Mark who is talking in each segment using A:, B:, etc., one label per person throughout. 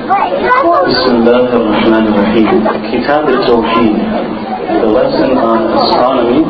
A: Bismillah ar-Rahman ar-Rahim. Kitab al-Tawheed, the lesson on astronomy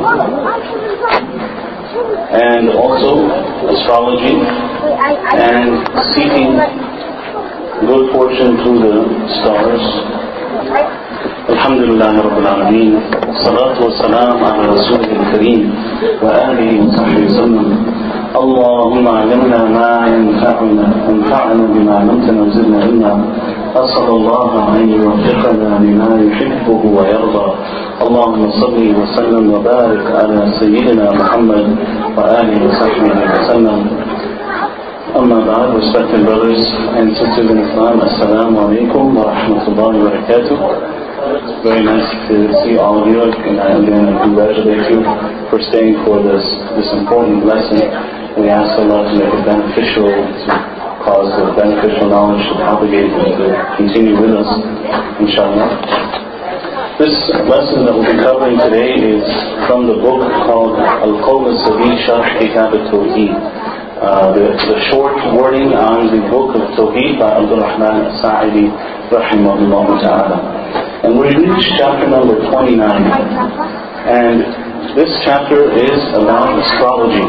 A: and also astrology and seeking good fortune through the stars. Alhamdulillah Rabbil Alameen. Salatu wa salam ala Rasulih al-Kareem wa alihi wa sahbihi wa sallam. اللهم علمنا ما ينفعنا وانفعنا بما علمتنا وزدنا علما. أسأل الله أن يوفقنا لما يحبه ويرضى. اللهم صل وسلم وبارك على سيدنا محمد وآله وصحبه وسلم. أما بعد, respected brothers and sisters in Islam, Assalamu alaikum wa rahmatullahi wa barakatuh. It's very nice to see all of you, and again I congratulate you for staying for this important lesson. We ask Allah to make it beneficial, to cause the beneficial knowledge to propagate and to continue with us, inshallah. This lesson that we'll be covering today is from the book called Al-Qawl al-Sadid Sharh Kitab al-Tawheed. The short wording on the book of Tawheed by Abdul Rahman al-Sa'idi rahimahullah ta'ala. And we reach chapter number 29. And this chapter is about astrology.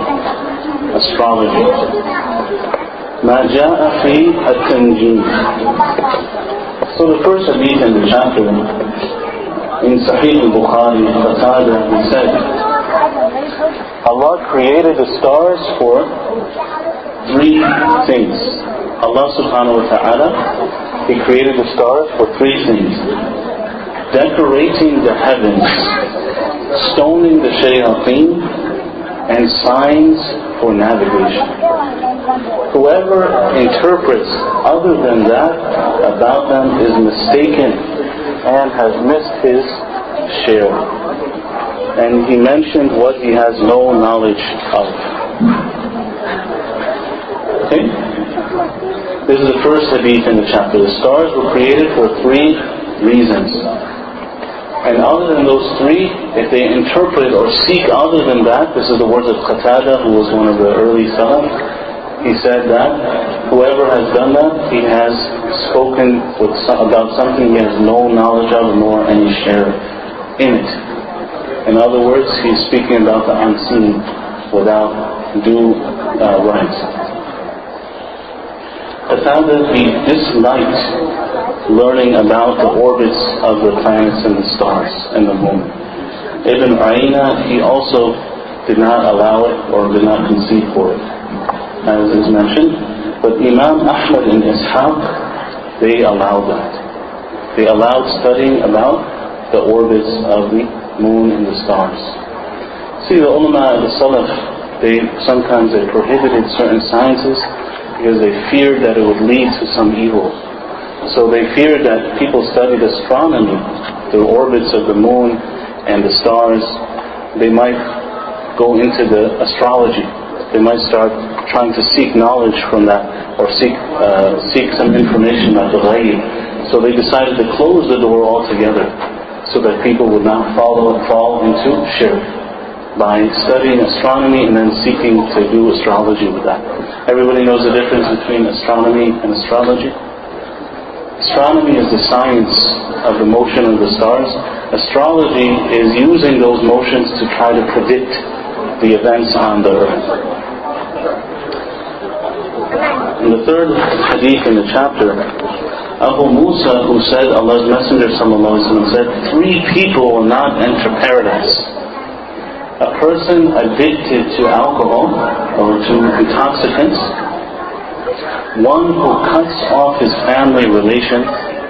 A: ما جاء في التنجيم. So the first hadith in the chapter, in Sahih al-Bukhari, Qatada, he said, Allah created the stars for three things. Allah subhanahu wa ta'ala, He created the stars for three things: decorating the heavens, stoning the shayateen, and signs for navigation. Whoever interprets other than that about them is mistaken and has missed his share. And he mentioned what he has no knowledge of. Okay? This is the first hadith in the chapter. The stars were created for three reasons. And other than those three, if they interpret or seek other than that, this is the words of Qatada, who was one of the early Salaf. He said that whoever has done that, he has spoken about something he has no knowledge of nor any share in it. In other words, he's speaking about the unseen without due right. Qatada, he disliked learning about the orbits of the planets and the stars and the moon. Ibn Uyayna, he also did not allow it or did not concede for it, as is mentioned. But Imam Ahmad and Ishaq, they allowed that. They allowed studying about the orbits of the moon and the stars. See, the ulama of the Salaf, they prohibited certain sciences because they feared that it would lead to some evil. So they feared that people studied astronomy, the orbits of the moon and the stars. They might go into the astrology. They might start trying to seek knowledge from that, or seek some information about the ghaib. So they decided to close the door altogether, so that people would not fall into shirk by studying astronomy and then seeking to do astrology with that. Everybody knows the difference between astronomy and astrology. Astronomy is the science of the motion of the stars. Astrology is using those motions to try to predict the events on the earth. In the third hadith in the chapter, Abu Musa, who said, Allah's Messenger sallallahu alaihi wasallam said, three people will not enter paradise: a person addicted to alcohol or to intoxicants, one who cuts off his family relation,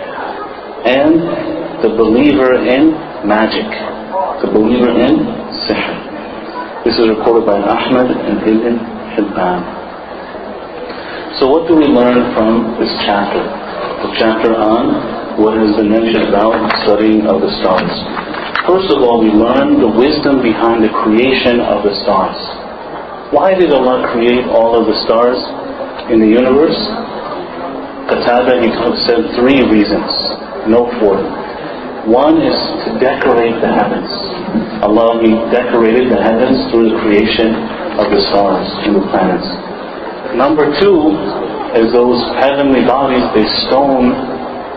A: and the believer in magic, the believer in sihr. This is reported by Ahmad and Ibn Hibban. So what do we learn from this chapter? The chapter on what has been mentioned about studying of the stars. First of all, we learn the wisdom behind the creation of the stars. Why did Allah create all of the stars in the universe? Qatada, he said three reasons. Note fourth. One is to decorate the heavens. Allah, He decorated the heavens through the creation of the stars and the planets. Number two is those heavenly bodies, they stone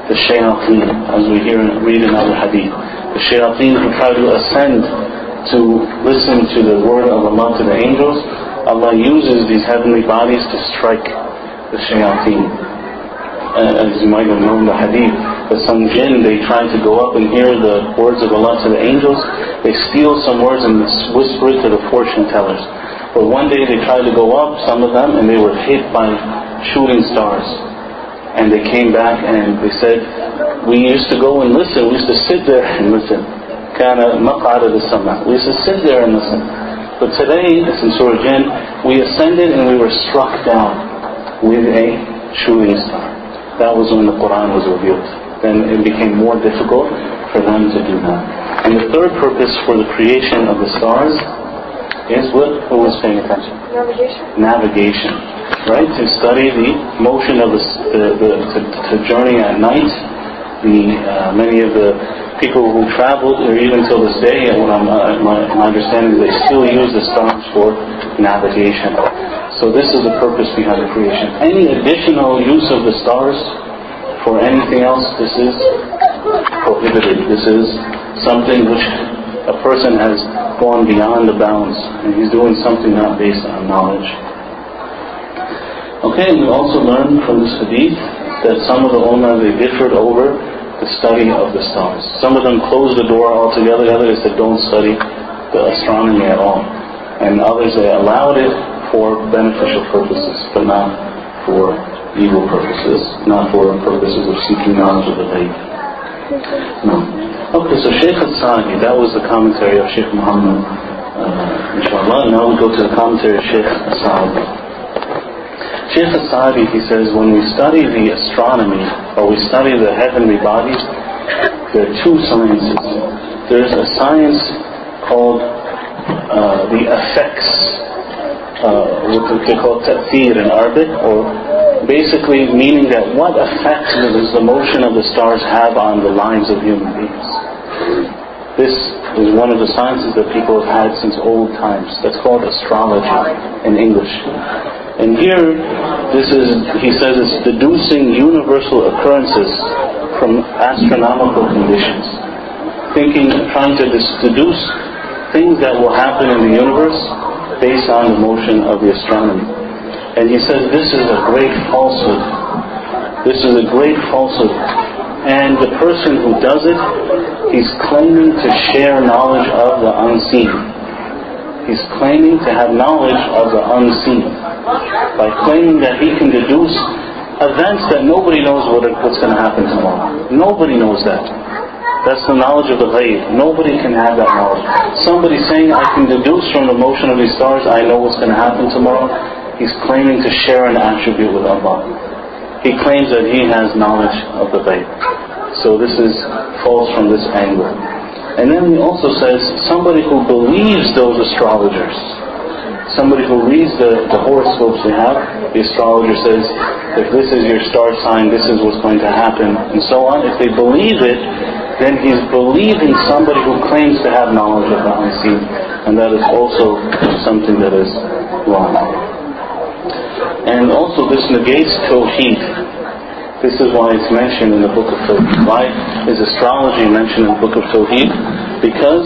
A: the shayateen, as we read in other hadith. The shayateen who try to ascend to listen to the word of Allah to the angels, Allah uses these heavenly bodies to strike the shayateen. As you might have known the hadith, that some jinn, they try to go up and hear the words of Allah to the angels, they steal some words and whisper it to the fortune tellers. But one day they tried to go up, some of them, and they were hit by shooting stars. And they came back and they said, we used to go and listen, we used to sit there and listen. كَانَ مَقْعَدَ لِلسَّمْعِ. We used to sit there and listen. But today, it's in Surah Jinn, we ascended and we were struck down with a shooting star. That was when the Quran was revealed. Then it became more difficult for them to do that. And the third purpose for the creation of the stars is what? Who was paying attention? Navigation. Right? To study the motion of to journey at night. Many of the people who traveled, or even till this day, and my understanding is they still use the stars for navigation. So this is the purpose behind the creation. Any additional use of the stars for anything else, this is prohibited. This is something which a person has gone beyond the bounds, and he's doing something not based on knowledge. Okay, we also learn from this hadith that some of the ulama, they differed over the study of the stars. Some of them closed the door altogether, others said don't study the astronomy at all. And others, they allowed it for beneficial purposes, but not for evil purposes, not for purposes of seeking knowledge of the faith. No. Okay, so Shaykh al-Sa'di, that was the commentary of Shaykh Muhammad, inshallah. Now we go to the commentary of Shaykh al-Sa'di. Shaykh al-Sa'di, he says, when we study the astronomy, or we study the heavenly bodies, there are two sciences. There's a science called the effects, what they call ta'thir in Arabic, or basically meaning that what effect does the motion of the stars have on the lives of human beings. This is one of the sciences that people have had since old times. That's called astrology in English. And here, he says it's deducing universal occurrences from astronomical conditions. Trying to deduce things that will happen in the universe based on the motion of the astronomy. And he says this is a great falsehood. This is a great falsehood. And the person who does it, he's claiming to share knowledge of the unseen. He's claiming to have knowledge of the unseen by claiming that he can deduce events that nobody knows what's going to happen tomorrow. Nobody knows that. That's the knowledge of the ghaib. Nobody can have that knowledge. Somebody saying, I can deduce from the motion of these stars, I know what's going to happen tomorrow. He's claiming to share an attribute with Allah. He claims that he has knowledge of the ghaib. So this is false from this angle. And then he also says, somebody who believes those astrologers, somebody who reads the horoscopes they have, the astrologer says, if this is your star sign, this is what's going to happen, and so on. If they believe it, then he's believing somebody who claims to have knowledge of the unseen. And that is also something that is wrong. And also this negates Tawheed. This is why it's mentioned in the Book of Tawheed. Why is astrology mentioned in the Book of Tawheed? Because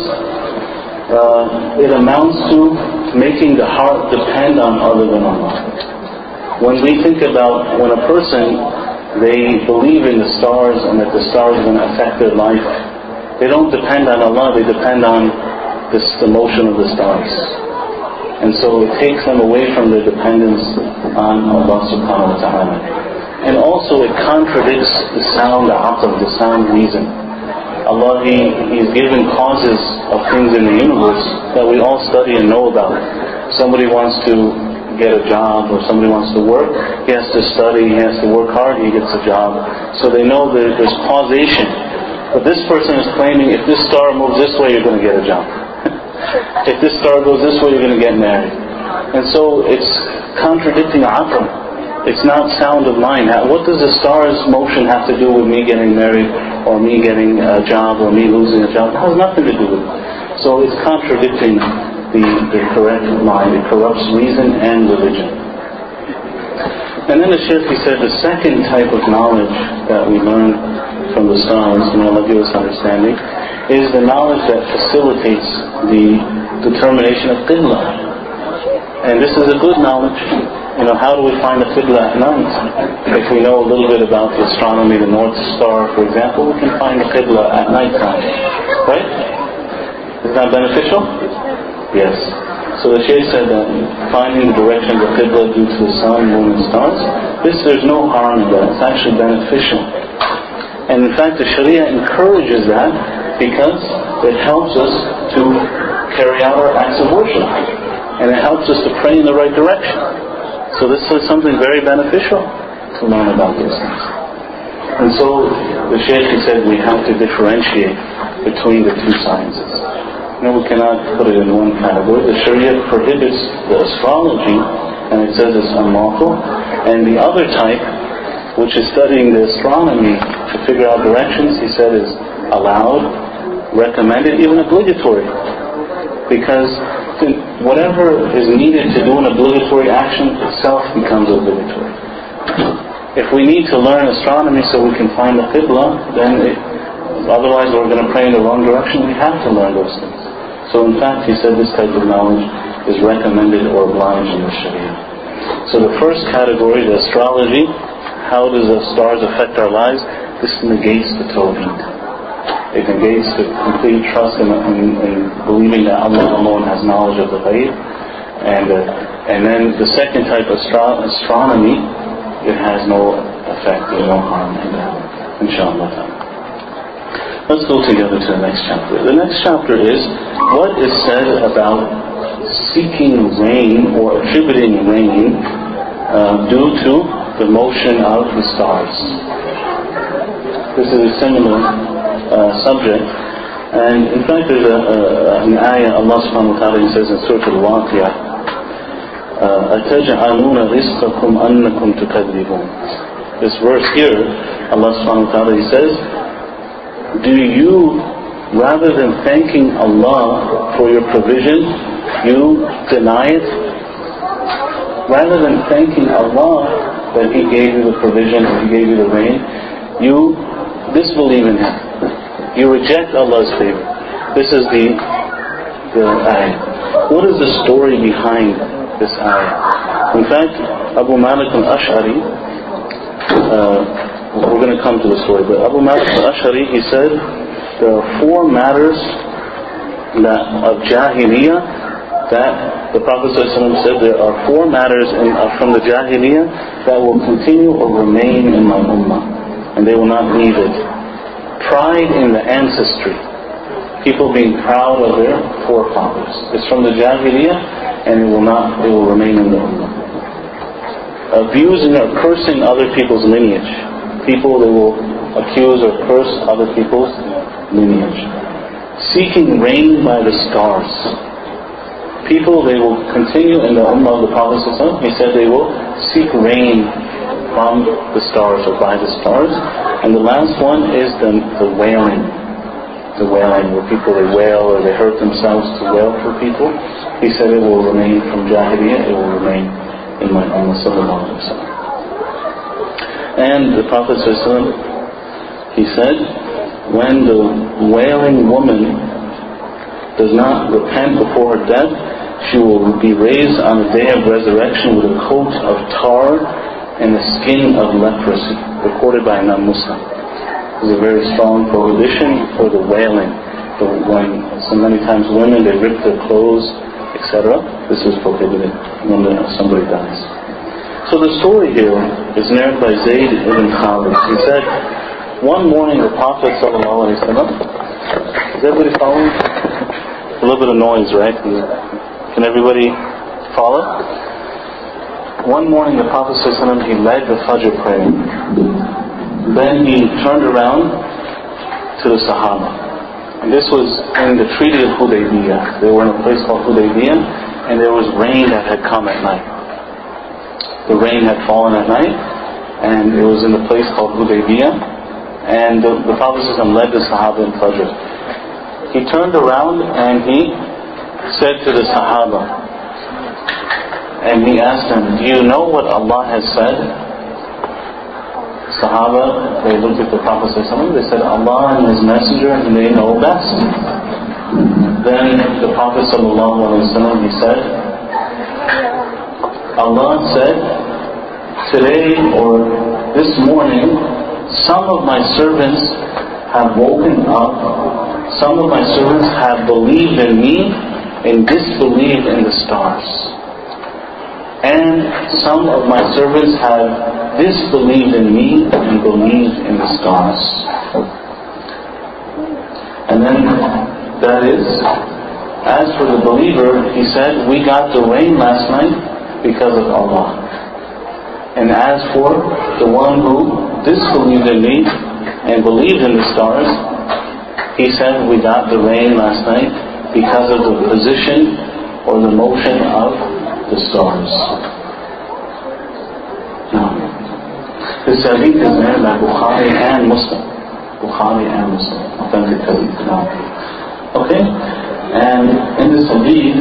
A: it amounts to making the heart depend on other than Allah. When we think about when a person, they believe in the stars and that the stars are going to affect their life, they don't depend on Allah, they depend on the motion of the stars. And so it takes them away from their dependence on Allah subhanahu wa ta'ala. And also it contradicts the sound aql, the sound reason. Allah, He's given causes of things in the universe that we all study and know about. Somebody wants to get a job or somebody wants to work, he has to study, he has to work hard, he gets a job. So they know that there's causation. But this person is claiming if this star moves this way, you're going to get a job. If this star goes this way, you're going to get married. And so it's contradicting aql. It's not sound of mind. What does the star's motion have to do with me getting married or me getting a job or me losing a job? It has nothing to do with it. So it's contradicting the correct mind. It corrupts reason and religion. And then the Shaykh, he said the second type of knowledge that we learn from the stars, may Allah give us understanding, is the knowledge that facilitates the determination of Qibla. And this is a good knowledge. How do we find the Qibla at night? If we know a little bit about the astronomy, the North Star, for example, we can find the Qibla at night time. Right? Is that beneficial? Yes. So the Shaykh said that finding the direction of the Qibla due to the sun, moon, and stars, there's no harm in that. It's actually beneficial. And in fact, the Sharia encourages that because it helps us to carry out our acts of worship. And it helps us to pray in the right direction. So this is something very beneficial to learn about these things. And so the Shaykh said we have to differentiate between the two sciences. We cannot put it in one category. The Sharia prohibits the astrology, and it says it's unlawful. And the other type, which is studying the astronomy to figure out directions, he said is allowed, recommended, even obligatory. Because whatever is needed to do an obligatory action itself becomes obligatory. If we need to learn astronomy so we can find the Qibla, then otherwise we're going to pray in the wrong direction. We have to learn those things. So in fact, he said this type of knowledge is recommended or obliged in the Sharia. So the first category, the astrology, how does the stars affect our lives? This negates the tawheed. It negates the complete trust in believing that Allah alone has knowledge of the ghaib. And then the second type, astronomy, it has no effect, there's no harm in that, inshallah. Let's go together to the next chapter. The next chapter is what is said about seeking rain or attributing rain due to the motion of the stars. This is a similar subject. And in fact there's an ayah Allah subhanahu wa ta'ala says in Surah Al-Waqi'ah, أَتَجْعَلُونَ رِزْقَكُمْ أَنَّكُمْ تُكَذِّبُونَ. This verse here, Allah subhanahu wa ta'ala says, do you, rather than thanking Allah for your provision, you deny it? Rather than thanking Allah that He gave you the provision, that He gave you the rain, you disbelieve in Him. You reject Allah's favor. This is the ayah. What is the story behind this ayah? In fact, Abu Malik al-Ash'ari, we're going to come to the story, but Abu Malik al-Ash'ari, he said, there are 4 matters of Jahiliyyah that the Prophet ﷺ said, there are 4 matters from the Jahiliyyah that will continue or remain in my ummah, and they will not leave it. Pride in the ancestry. People being proud of their forefathers. It's from the Jahiliyyah, and it will remain in the ummah. Abusing or cursing other people's lineage. People, they will accuse or curse other people's lineage. Seeking rain by the stars. People, they will continue in the ummah of the Prophet ﷺ. He said they will seek rain from the stars or by the stars. And the last one is the wailing. The wailing, where people they wail or they hurt themselves to wail for people. He said it will remain from Jahiliyyah, it will remain in my ummah sallallahu alaihi wasallam. And the Prophet ﷺ, he said, when the wailing woman does not repent before her death, she will be raised on the day of resurrection with a coat of tar and a skin of leprosy, recorded by Imam Muslim. This is a very strong prohibition for the wailing. When so many times women, they rip their clothes, etc. This is prohibited when somebody dies. So the story here is narrated by Zayd ibn Khalid. He said, one morning the Prophet ﷺ, is everybody following? A little bit of noise, right? Can everybody follow? One morning the Prophet ﷺ, he led the Fajr prayer. Then he turned around to the Sahaba. And this was in the Treaty of Hudaybiyah. They were in a place called Hudaybiyah, and there was rain that had come at night. The rain had fallen at night, and it was in a place called Hudaybiyah, and the Prophet ﷺ led the Sahaba in Fajr. He turned around and he said to the Sahaba, and he asked them, do you know what Allah has said? Sahaba, they looked at the Prophet ﷺ, they said, Allah and His Messenger, and they know best. Then the Prophet ﷺ, he said, Allah said, today or this morning, some of my servants have woken up, some of my servants have believed in me and disbelieved in the stars. And some of my servants have disbelieved in me and believed in the stars. And then, that is, as for the believer, he said, we got the rain last night because of Allah. And as for the one who disbelieved in me and believed in the stars, he said, we got the rain last night because of the position or the motion of the stars. Now, this hadith is there by Bukhari and Muslim. Bukhari and Muslim. Authentic hadith. Now, okay? And in this hadith,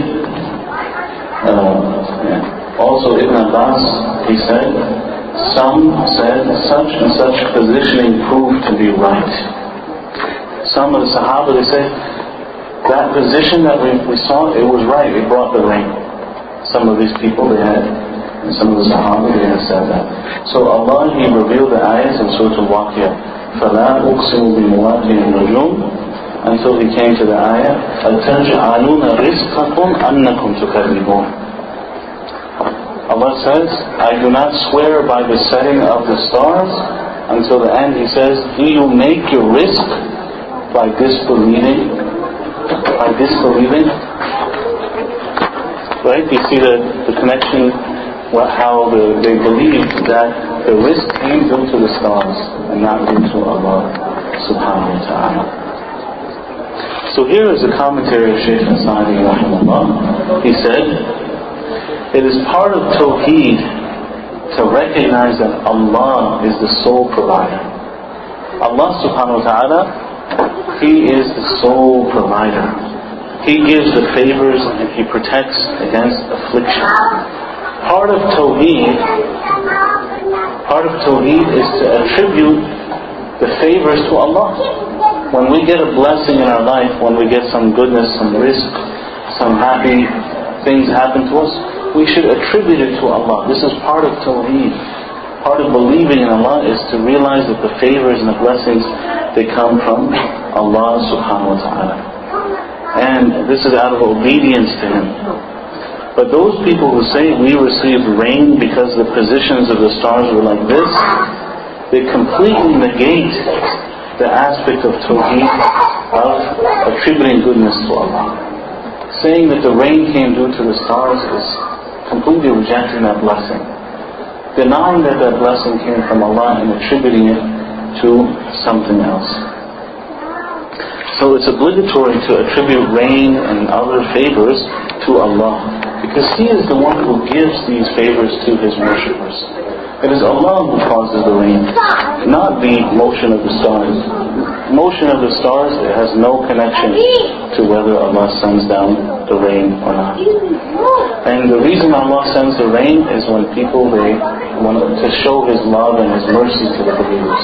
A: also Ibn Abbas, he said, some said such and such positioning proved to be right. Some of the Sahaba, they said, that position that we saw, it was right, it brought the rain. Some of these people, they had, and some of the Sahaba, they had said that. So Allah, He revealed the ayahs in Surah Al-Waqiyah. فَلَا أُقْسِمُ بِمَوَاقِعِ النُّجُومِ, until He came to the ayah, أَتَجْعَلُونَ رِزْقَكُمْ أَنَّكُمْ تُكَذِّبُونَ. Allah says, I do not swear by the setting of the stars, until the end. He says, do you make your risk by disbelieving? By disbelieving? Right? You see the connection, how they believed that the risk came due to the stars and not due to Allah subhanahu wa ta'ala. So here is a commentary of Shaykh Sa'di rahimahullah. He said, it is part of Tawheed to recognize that Allah is the sole provider. Allah subhanahu wa ta'ala, He is the sole provider. He gives the favors and He protects against affliction. Part of Tawheed is to attribute the favors to Allah. When we get a blessing in our life, when we get some goodness, some rizq, some happy things happen to us, we should attribute it to Allah. This is part of Tawheed. Part of believing in Allah is to realize that the favors and the blessings, they come from Allah subhanahu wa ta'ala. And this is out of obedience to Him. But those people who say we received rain because the positions of the stars were like this, they completely negate the aspect of Tawheed of attributing goodness to Allah. Saying that the rain came due to the stars is completely rejecting that blessing. Denying that that blessing came from Allah and attributing it to something else. So it's obligatory to attribute rain and other favors to Allah, because He is the one who gives these favors to His worshippers. It is Allah who causes the rain, not the motion of the stars. Motion of the stars, it has no connection to whether Allah sends down the rain or not. And the reason Allah sends the rain is when people, they want to show His love and His mercy to the believers.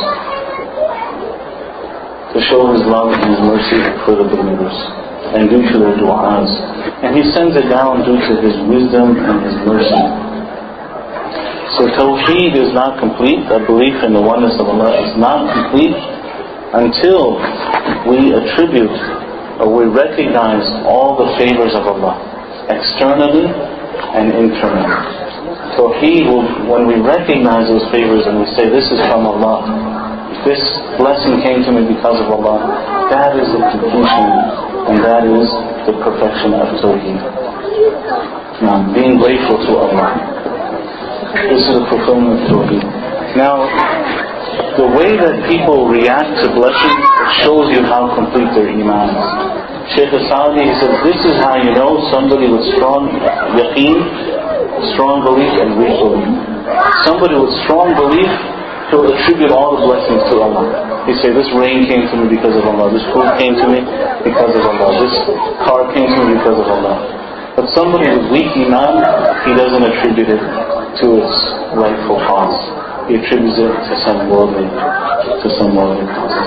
A: To show His love and His mercy for the believers, and due to their du'as. And He sends it down due to His wisdom and His mercy. So Tawheed is not complete, that belief in the oneness of Allah is not complete until we attribute or we recognize all the favors of Allah, externally and internally. Tawheed, when we recognize those favors and we say, this is from Allah, this blessing came to me because of Allah, that is the completion and that is the perfection of Tawheed. Now, being grateful to Allah. This is the fulfillment of Tawheed. Now, the way that people react to blessings shows you how complete their iman is. Shaykh Sa'di, he says, this is how you know somebody with strong yaqeen, strong belief and weak belief. Somebody with strong belief, he'll attribute all the blessings to Allah. He say, this rain came to me because of Allah, this food came to me because of Allah, this car came to me because of Allah. But somebody with weak iman, he doesn't attribute it to its rightful cause. He he attributes it to some worldly causes.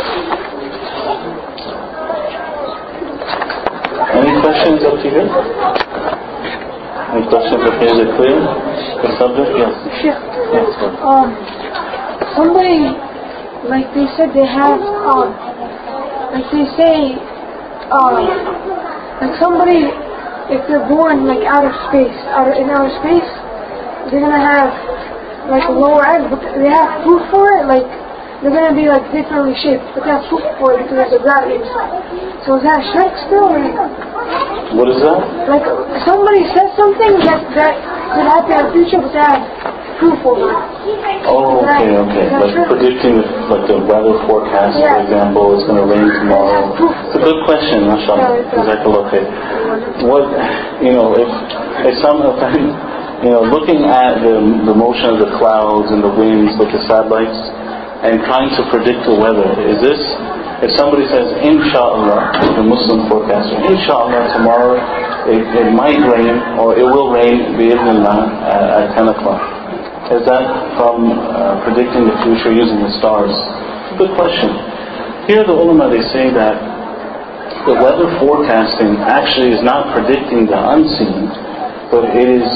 A: Any questions up to here? Any questions up here? Is it clear? The subject? Yes. Yes.
B: Somebody, like they said, they have, like they say, like somebody, if they're born like in outer space, they're gonna have like a lower end, but they have proof for it. Like they're gonna be like differently shaped, but they have proof for it because of the gravity. So is that shirk still?
A: What is that?
B: Like somebody says something that could happen in the future, but they have proof over it.
A: Oh, okay. Like predicting the weather forecast, for example, it's going to rain tomorrow. It's a good question, mashallah. Exactly. Okay. What, if some of them, looking at the motion of the clouds and the winds with the satellites and trying to predict the weather, is this, if somebody says, inshallah, the Muslim forecaster, inshallah, tomorrow it might rain, or it will rain, bi'idhnillah, at 10 o'clock. Is that from predicting the future using the stars? Good question. Here the ulama, they say that the weather forecasting actually is not predicting the unseen, but it is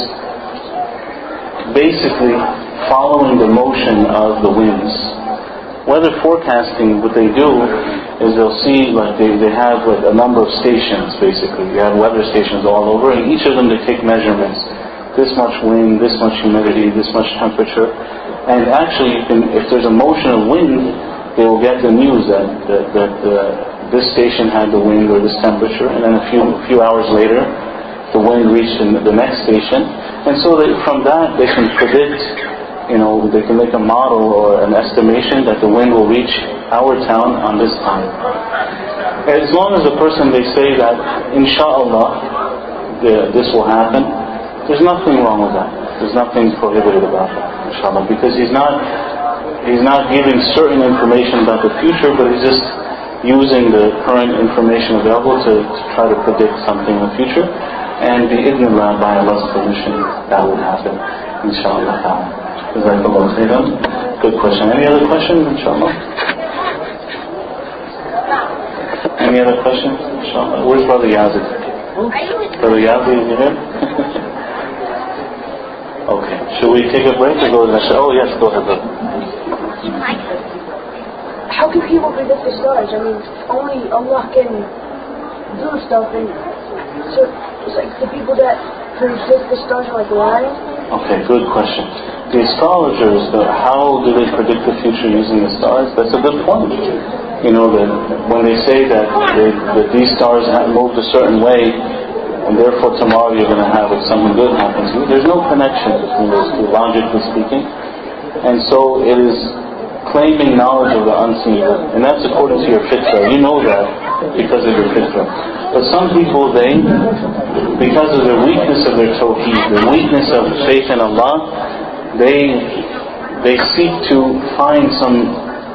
A: basically following the motion of the winds. Weather forecasting, what they do is they'll see, like they have like a number of stations basically. You have weather stations all over, and each of them they take measurements. This much wind, this much humidity, this much temperature. And actually, if there's a motion of wind, they will get the news that this station had the wind or this temperature, and then a few hours later, the wind reached the next station. And so from that, they can predict, they can make a model or an estimation that the wind will reach our town on this time. As long as the person, they say that, inshallah, this will happen, there's nothing wrong with that. There's nothing prohibited about that, inshallah, because he's not giving certain information about the future, but he's just using the current information available to try to predict something in the future. And bi'idhnillah, by Allah's permission, that will happen, inshallah. Jazakallah khairan. Good question. Any other questions, inshallah? Any other questions, inshallah? Where's Brother Yazid? Brother Yazid, is he here? Okay. Should we take a break or go to the next? Oh yes, go ahead, brother.
B: How can people predict the stars? I mean, only Allah can do stuff, and so it's like the people that predict the stars are like lying.
A: Okay, good question. The astrologers, how do they predict the future using the stars? That's a good point. That when they say that these stars have moved a certain way, and therefore tomorrow you're going to have something good happen to you, there's no connection between those two, logically speaking. And so it is claiming knowledge of the unseen, and that's according to your fitrah. You know that because of your fitrah. But some people, because of the weakness of their tawheed, the weakness of faith in Allah, they seek to find some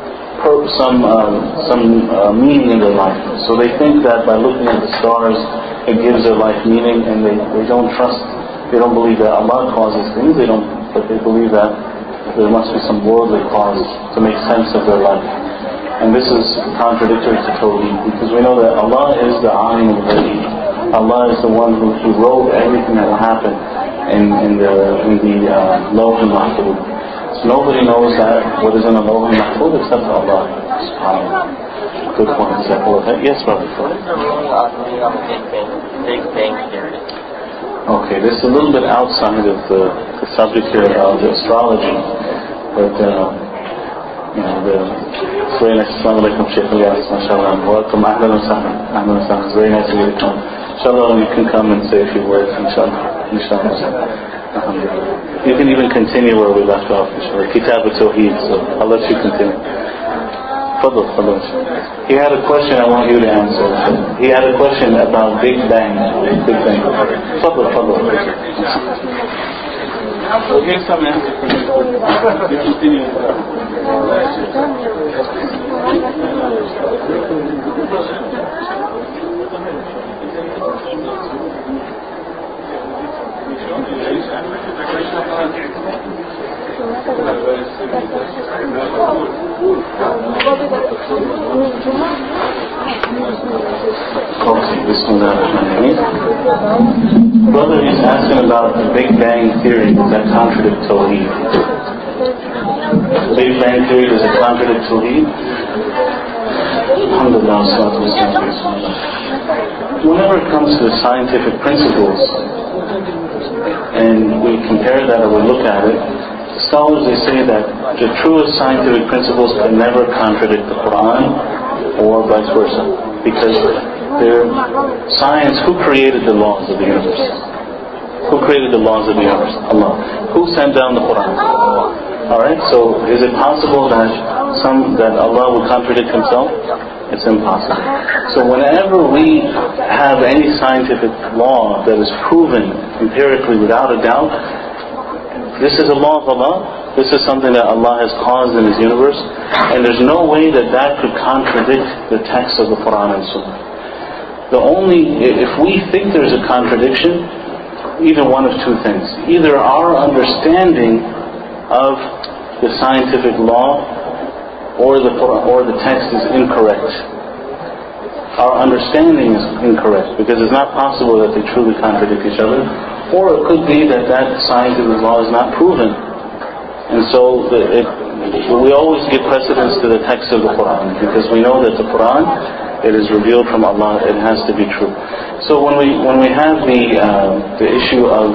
A: meaning in their life. So they think that by looking at the stars, it gives their life meaning, and they don't believe that Allah causes things, but they believe that there must be some worldly cause to make sense of their life. And this is contradictory to Tawheed, because we know that Allah is the Alim al-Ghaib. Allah is the one who wrote everything that will happen in the Lawh al-Mahfuz. So nobody knows that what is in the Lawh al-Mahfuz except Allah. Good point. Yes, brother.
C: Big Bang Theory.
A: Okay, this is a little bit outside of the subject here of the astrology, but it's very nice. Assalamu alaikum, Shaykh Ilyas, mashallah. Welcome, ahlan wa sahlan. It's very nice of you to come. Inshallah, you can come and say a few words, inshallah. You can even continue where we left off, inshallah. Kitab al-Tawheed, so I'll let you continue. Fadl. He had a question I want you to answer. He had a question about Big Bang. Fadl.
D: Well, here's some answer for this. You continue.
A: Bismillah ar-Rahman ar-Rahim. Brother is asking about the Big Bang Theory. Does that contradict Tawheed? The Big Bang Theory, does it contradict Tawheed? Alhamdulillah, salatu wassalam. Whenever it comes to the scientific principles, and we compare that or we look at it, scholars, they say that the truest scientific principles can never contradict the Quran or vice versa, because they're science. Who created the laws of the universe? Who created the laws of the universe? Allah. Who sent down the Quran? Alright, so is it possible that Allah will contradict Himself? It's impossible. So whenever we have any scientific law that is proven empirically without a doubt, this is a law of Allah, this is something that Allah has caused in His universe, and there's no way that could contradict the text of the Quran and Sunnah. If we think there's a contradiction, either one of two things. Either our understanding of the scientific law or the text is incorrect. Our understanding is incorrect, because it's not possible that they truly contradict each other. Or it could be that scientific law is not proven. And so we always give precedence to the text of the Quran, because we know that the Quran, it is revealed from Allah, it has to be true. So when we have the issue of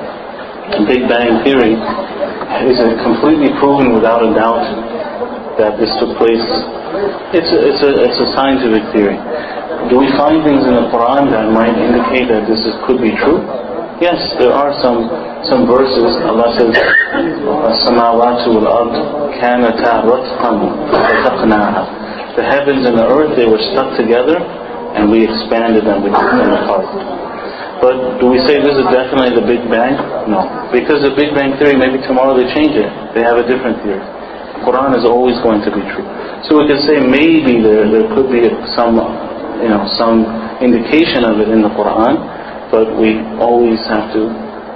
A: Big Bang Theory, is it completely proven without a doubt that this took place? It's a scientific theory. Do we find things in the Quran that might indicate that this could be true? Yes, there are some verses. Allah says, "As-samawatu wal-ard kanata ratqan fataqnaha." The heavens and the earth, they were stuck together, and we expanded them, we took them apart. But do we say this is definitely the Big Bang? No. Because the Big Bang Theory, maybe tomorrow they change it. They have a different theory. The Quran is always going to be true. So we can say maybe there could be some indication of it in the Quran, but we always have to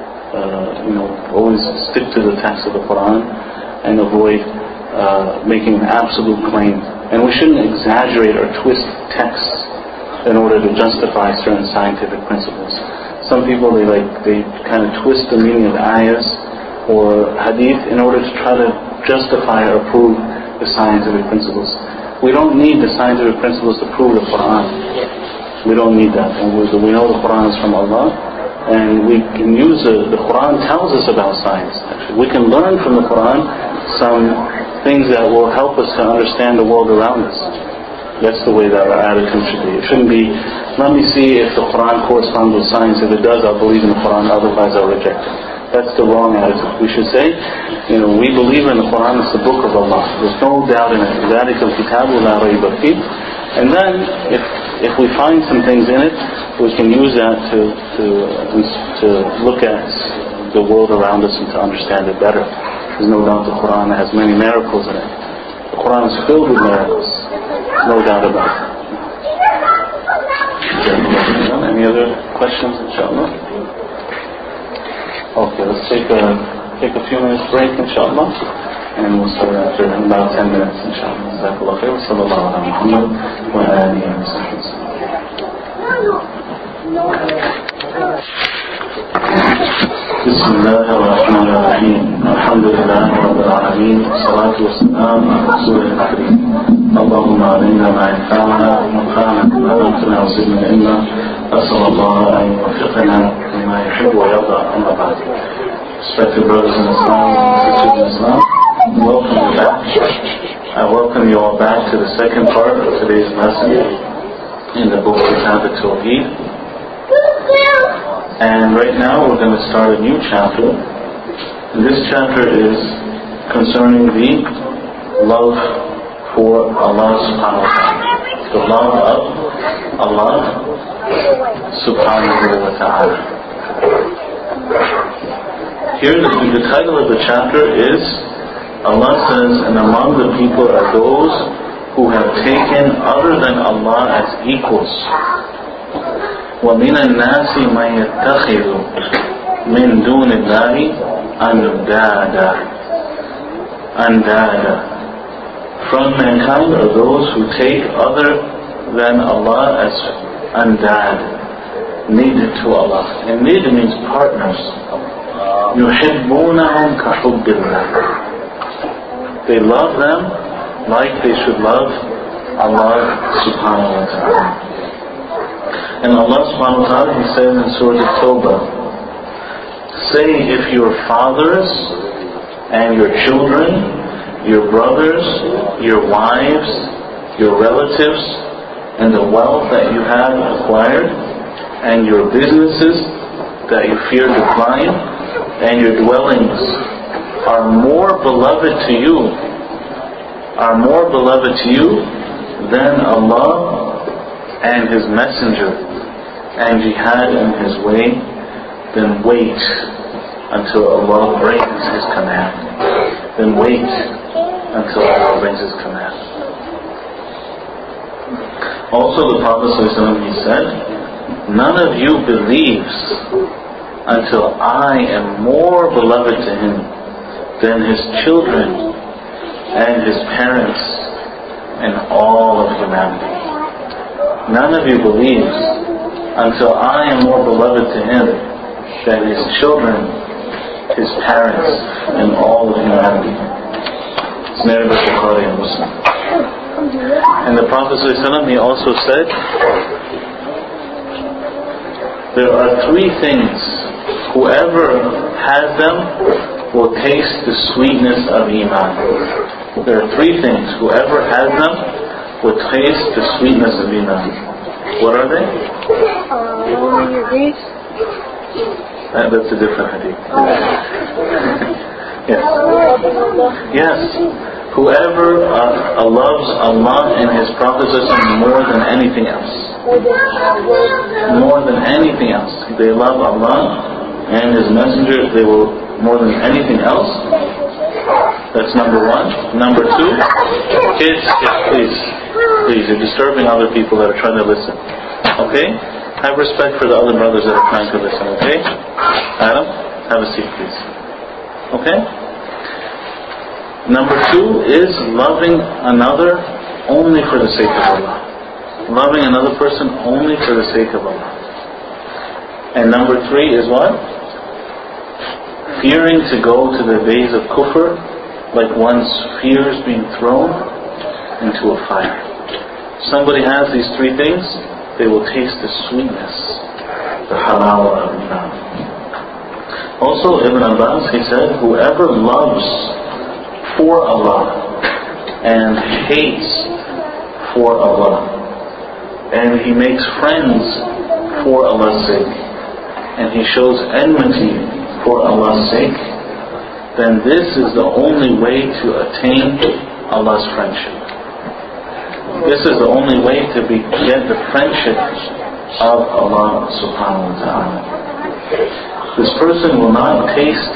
A: always stick to the text of the Quran and avoid making an absolute claim. And we shouldn't exaggerate or twist texts in order to justify certain scientific principles. Some people, they kind of twist the meaning of ayahs or hadith in order to try to justify or prove the scientific principles. We don't need the scientific principles to prove the Quran. We don't need that. And we know the Quran is from Allah, and we can use the Quran tells us about science. Actually, we can learn from the Quran some things that will help us to understand the world around us. That's the way that our attitude should be. It shouldn't be, let me see if the Quran corresponds with science. If it does, I'll believe in the Quran. Otherwise, I'll reject it. That's the wrong attitude. We should say, we believe in the Quran. It's the book of Allah. There's no doubt in it. ذَلِكَ الْكِتَابُ لَا رَيْبَ فِيهِ. And then, if we find some things in it, we can use that to look at the world around us and to understand it better. There's no doubt the Quran has many miracles in it. The Quran is filled with miracles. No doubt about it. Any other questions, inshallah? Okay, let's take a few minutes break, inshallah, and we'll start after about 10 minutes, inshallah. Jazakallah khair. Sallallahu ala Muhammad wa alihi wa sahbihi. بسم الله الرحمن الرحيم الحمد لله رب العالمين والصلاة والسلام على رسول الكريم اللهم علينا ما ينفعنا وانفعنا بما علمتنا وزدنا علما أسأل الله أن يوفقنا لما يحب ويرضى أما بعد. Respected brothers in Islam and sisters in Islam, welcome you back. I welcome you all back to the second part of today's lesson in the book Kitab al-Tawheed. And right now we're going to start a new chapter. And this chapter is concerning the love for Allah subhanahu wa ta'ala. The love of Allah subhanahu wa ta'ala. Here the title of the chapter is, Allah says, and among the people are those who have taken other than Allah as equals. وَمِنَ النَّاسِ مَنْ يَتَّخِذُ مِنْ دُونِ اللَّهِ أَنْدَادًا. From mankind are those who take other than Allah as
C: andad, needed to Allah. And need means partners. يُحِبُّونَهُمْ كَحُبِّ اللَّهِ. They love them like they should love Allah subhanahu wa ta'ala. And Allah subhanahu wa ta'ala, He says in Surah At-Tawbah, say if your fathers and your children, your brothers, your wives, your relatives, and the wealth that you have acquired, and your businesses that you fear decline, and your dwellings are more beloved to you than Allah and His Messenger and jihad in His way, then wait until Allah brings His command. Then wait until Allah brings His command. Also the Prophet ﷺ, he said, none of you believes until I am more beloved to him than his children and his parents and all of humanity. None of you believes until I am more beloved to him than his children, his parents, and all of humanity. It's narrated by Bukhari and Muslim. And the Prophet ﷺ, he also said, there are three things, whoever has them will taste the sweetness of Iman. There are three things, whoever has them will taste the sweetness of Iman. What are they?
B: Lowering your gaze.
C: That's a different hadith. Yes. Yes. Whoever loves Allah and His Prophet more than anything else. More than anything else. They love Allah and His Messenger, they will more than anything else. That's number one. Number two, kids, please, you're disturbing other people that are trying to listen. Okay? Have respect for the other brothers that are trying to listen, okay? Adam, have a seat, please. Okay? Number two is loving another only for the sake of Allah. Loving another person only for the sake of Allah. And number three is what? Fearing to go to the days of kufr like one's fears being thrown into a fire. Somebody has these three things, they will taste the sweetness, the halal of Iman. Also, Ibn Abbas, he said, whoever loves for Allah and hates for Allah, and he makes friends for Allah's sake, and he shows enmity for Allah's sake, then this is the only way to attain Allah's friendship. This is the only way to get the friendship of Allah subhanahu wa ta'ala. This person will not taste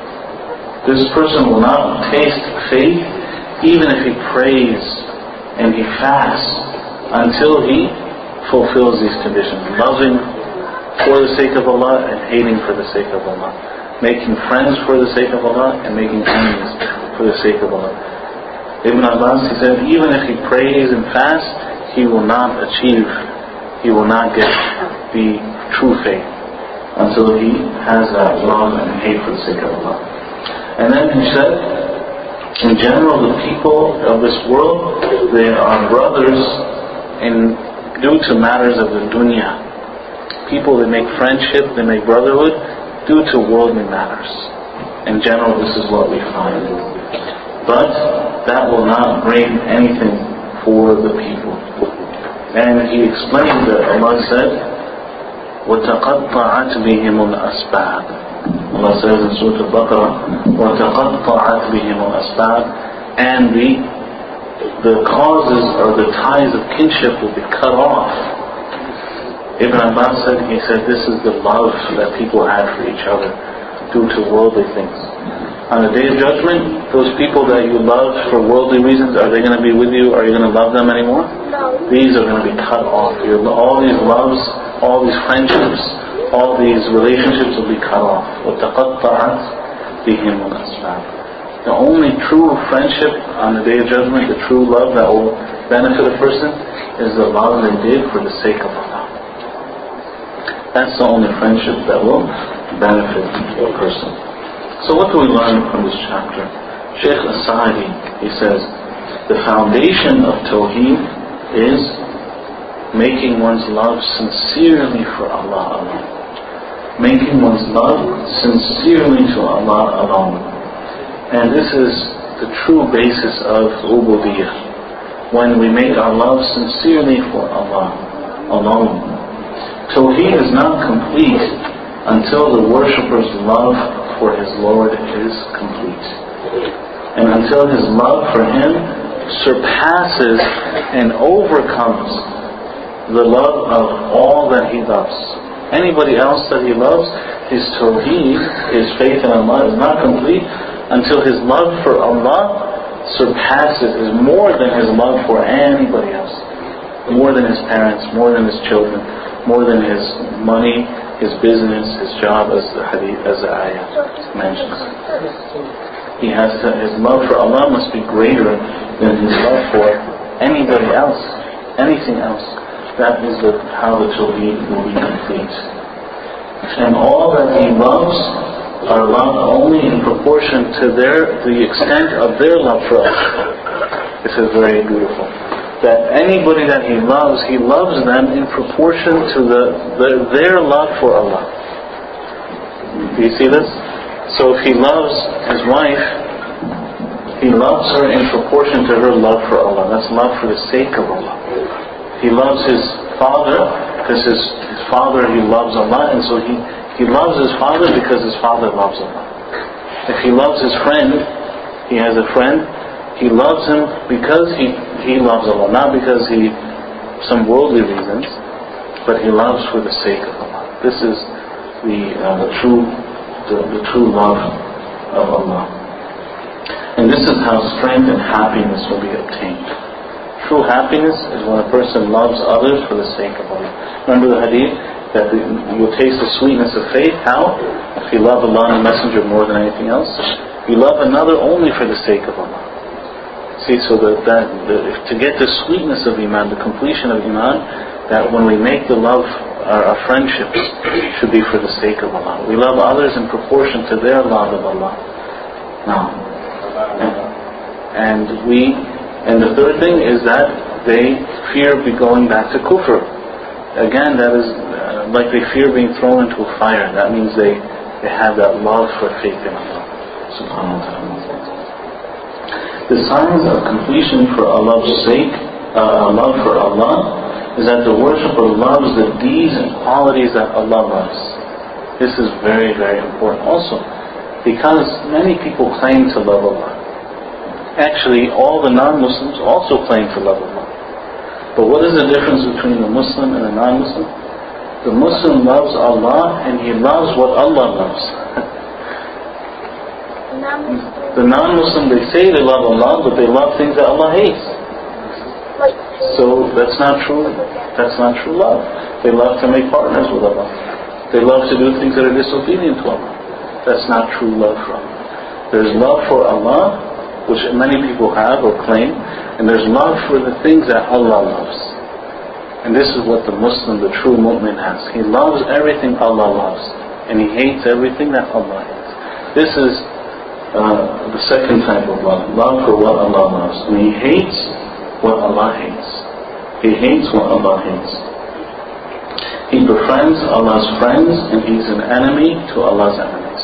C: faith even if he prays and he fasts until he fulfills these conditions. Loving for the sake of Allah and hating for the sake of Allah. Making friends for the sake of Allah and making enemies for the sake of Allah. Ibn Abbas, he said, even if he prays and fasts, he will not get the true faith until he has that love and hate for the sake of Allah. And then he said, in general, the people of this world, they are brothers due to matters of the dunya. People, they make friendship, they make brotherhood due to worldly matters. In general, this is what we find. But that will not bring anything for the people. And he explained that Allah said, وَتَقَطَّعَتْ بِهِمُ الْأَسْبَابِ. Allah says in Surah Al-Baqarah, وَتَقَطَّعَتْ بِهِمُ الْأَسْبَابِ, and the causes or the ties of kinship will be cut off. Ibn Abbas said, this is the love that people had for each other due to worldly things. On the Day of Judgment, those people that you loved for worldly reasons, are they going to be with you? Are you going to love them anymore?
B: No.
C: These are going to be cut off. All these loves, all these friendships, all these relationships will be cut off. وَتَقَطَّعَتْ بِهِمُ الْأَسْبَابِ. The only true friendship on the Day of Judgment, the true love that will benefit a person, is the love they did for the sake of Allah. That's the only friendship that will benefit a person. So what do we learn from this chapter? Shaykh As-Sa'di, he says, the foundation of Tawheed is making one's love sincerely for Allah alone. Making one's love sincerely to Allah alone. And this is the true basis of ubudiyyah. When we make our love sincerely for Allah alone. Tawheed is not complete until the worshipper's love for his Lord is complete. And until his love for Him surpasses and overcomes the love of all that he loves. Anybody else that he loves, his tawheed, his faith in Allah is not complete until his love for Allah surpasses, is more than his love for anybody else. More than his parents, more than his children, more than his money, his business, his job, as the hadith, as the ayah mentions. His love for Allah must be greater than his love for anybody else, anything else. That is how the tawheed will be complete. And all that he loves are loved only in proportion to the extent of their love for us. This is very beautiful. That anybody that he loves them in proportion to their love for Allah. Do you see this? So if he loves his wife, he loves her in proportion to her love for Allah. That's love for the sake of Allah. He loves his father because his father, he loves Allah, and so he loves his father because his father loves Allah. If he loves his friend, he has a friend, he loves him because he loves Allah, not because some worldly reasons, but he loves for the sake of Allah. This is the true love of Allah. And this is how strength and happiness will be obtained. True happiness is when a person loves others for the sake of Allah. Remember the hadith that you will taste the sweetness of faith. How? If you love Allah and the Messenger more than anything else, you love another only for the sake of Allah. See, so to get the sweetness of Iman, the completion of Iman, that when we make the love, our friendships should be for the sake of Allah. We love others in proportion to their love of Allah. Now, and the third thing is that they fear going back to kufr. Again, that is like they fear being thrown into a fire. That means they have that love for faith in Allah subhanahu wa ta'ala. The signs of completion for Allah's sake, love for Allah, is that the worshipper loves the deeds and qualities that Allah loves. This is very, very important also, because many people claim to love Allah. Actually, all the non-Muslims also claim to love Allah. But what is the difference between the Muslim and the non-Muslim? The Muslim loves Allah and he loves what Allah loves. The non-Muslim, they say they love Allah, but they love things that Allah hates. So that's not true. That's not true love. They love to make partners with Allah. They love to do things that are disobedient to Allah. That's not true love for Allah. There's love for Allah, which many people have or claim, and there's love for the things that Allah loves. And this is what the Muslim, the true mu'min has. He loves everything Allah loves, and he hates everything that Allah hates. This is the second type of love for what Allah loves. And he hates what Allah hates. He hates what Allah hates. He befriends Allah's friends, and he's an enemy to Allah's enemies.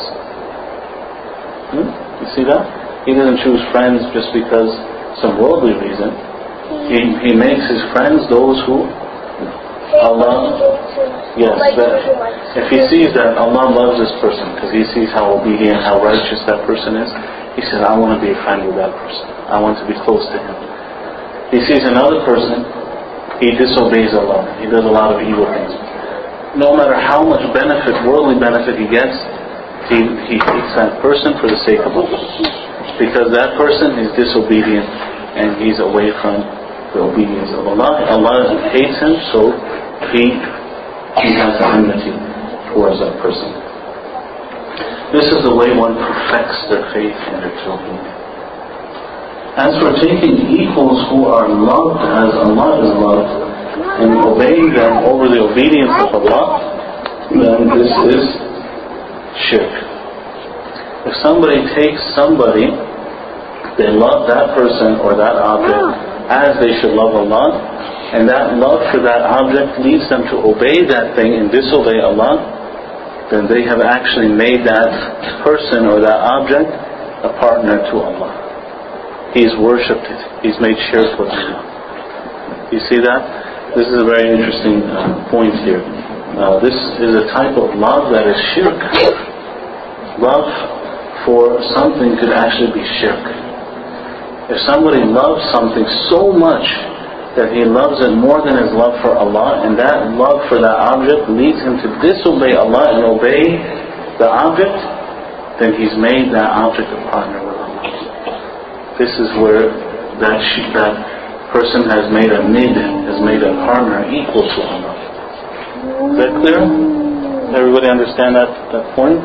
C: You see that? He doesn't choose friends just because some worldly reason. He makes his friends those who Allah, yes, if he sees that Allah loves this person because he sees how obedient, how righteous that person is, he says, I want to be a friend with that person. I want to be close to him. He sees another person, he disobeys Allah. He does a lot of evil things. No matter how much benefit, worldly benefit he gets, he hates that person for the sake of Allah. Because that person is disobedient and he's away from the obedience of Allah. Allah hates him, so he has enmity towards that person. This is the way one perfects their faith and their tawheed. As for taking equals who are loved as Allah is loved and obeying them over the obedience of Allah, then this is shirk. If somebody takes somebody, they love that person or that object as they should love Allah, and that love for that object leads them to obey that thing and disobey Allah, then they have actually made that person or that object a partner to Allah. He's worshipped it. He's made shirk with Allah. You see that? This is a very interesting point here. This is a type of love that is shirk. Love for something could actually be shirk. If somebody loves something so much that he loves it more than his love for Allah, and that love for that object leads him to disobey Allah and obey the object, then he's made that object a partner with Allah. This is where that person has made a nid, has made a partner equal to Allah. Is that clear? Everybody understand that point?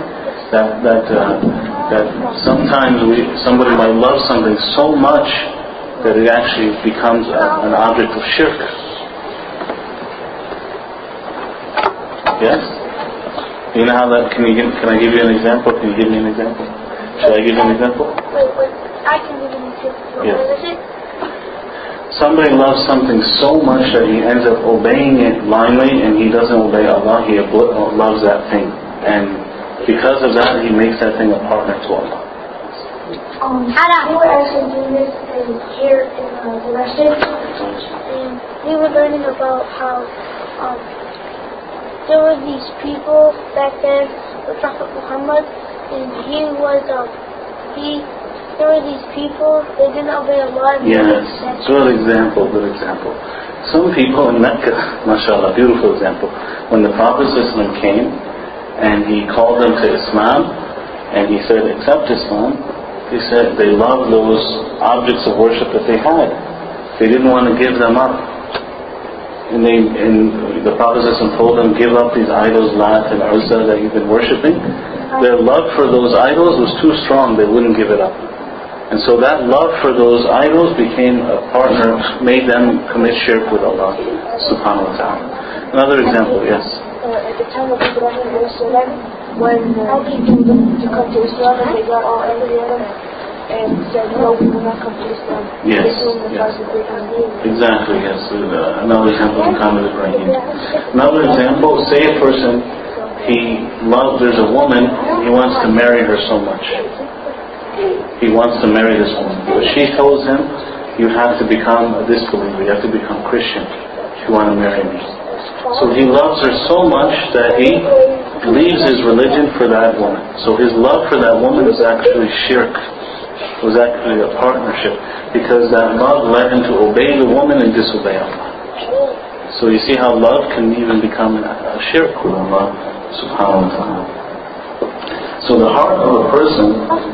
C: That sometimes somebody might love something so much that it actually becomes an object of shirk. Yes? You know how that? Can I give you an example? Can you give me an example? Should I give you an example?
B: Wait. I can give you an example.
C: Yes.
B: What is it?
C: Somebody loves something so much that he ends up obeying it blindly, and he doesn't obey Allah. He loves that thing, and because of that, he makes that thing a partner to Allah.
B: We were actually doing this here in the restaurant, and we were learning about how there were these people back then, the Prophet Muhammad, and there were these people, they didn't obey Allah.
C: Yes, good example. Some people in Mecca, mashallah, beautiful example. When the Prophet ﷺ came and he called them to Islam, and he said, accept Islam, he said they loved those objects of worship that they had. They didn't want to give them up. And the Prophet ﷺ told them, give up these idols, Lat and Uzza that you've been worshipping. Their love for those idols was too strong, they wouldn't give it up. And so that love for those idols became a partner, made them commit shirk with Allah subhanahu wa ta'ala. Another example, yes?
B: At the time of Ibrahim when he told them to come to Islam, and they got all angry at him and said, no, we will not come to Islam.
C: Yes,
B: yes.
C: Exactly, yes. Another example can come with Ibrahim. Another example, say a person, there's a woman, he wants to marry her so much. He wants to marry this woman. But she tells him, you have to become a disbeliever, you have to become Christian if you want to marry me. So he loves her so much that he leaves his religion for that woman. So his love for that woman was actually shirk. It was actually a partnership, because that love led him to obey the woman and disobey Allah. So you see how love can even become a shirk with Allah subhanahu wa ta'ala. So the heart of a person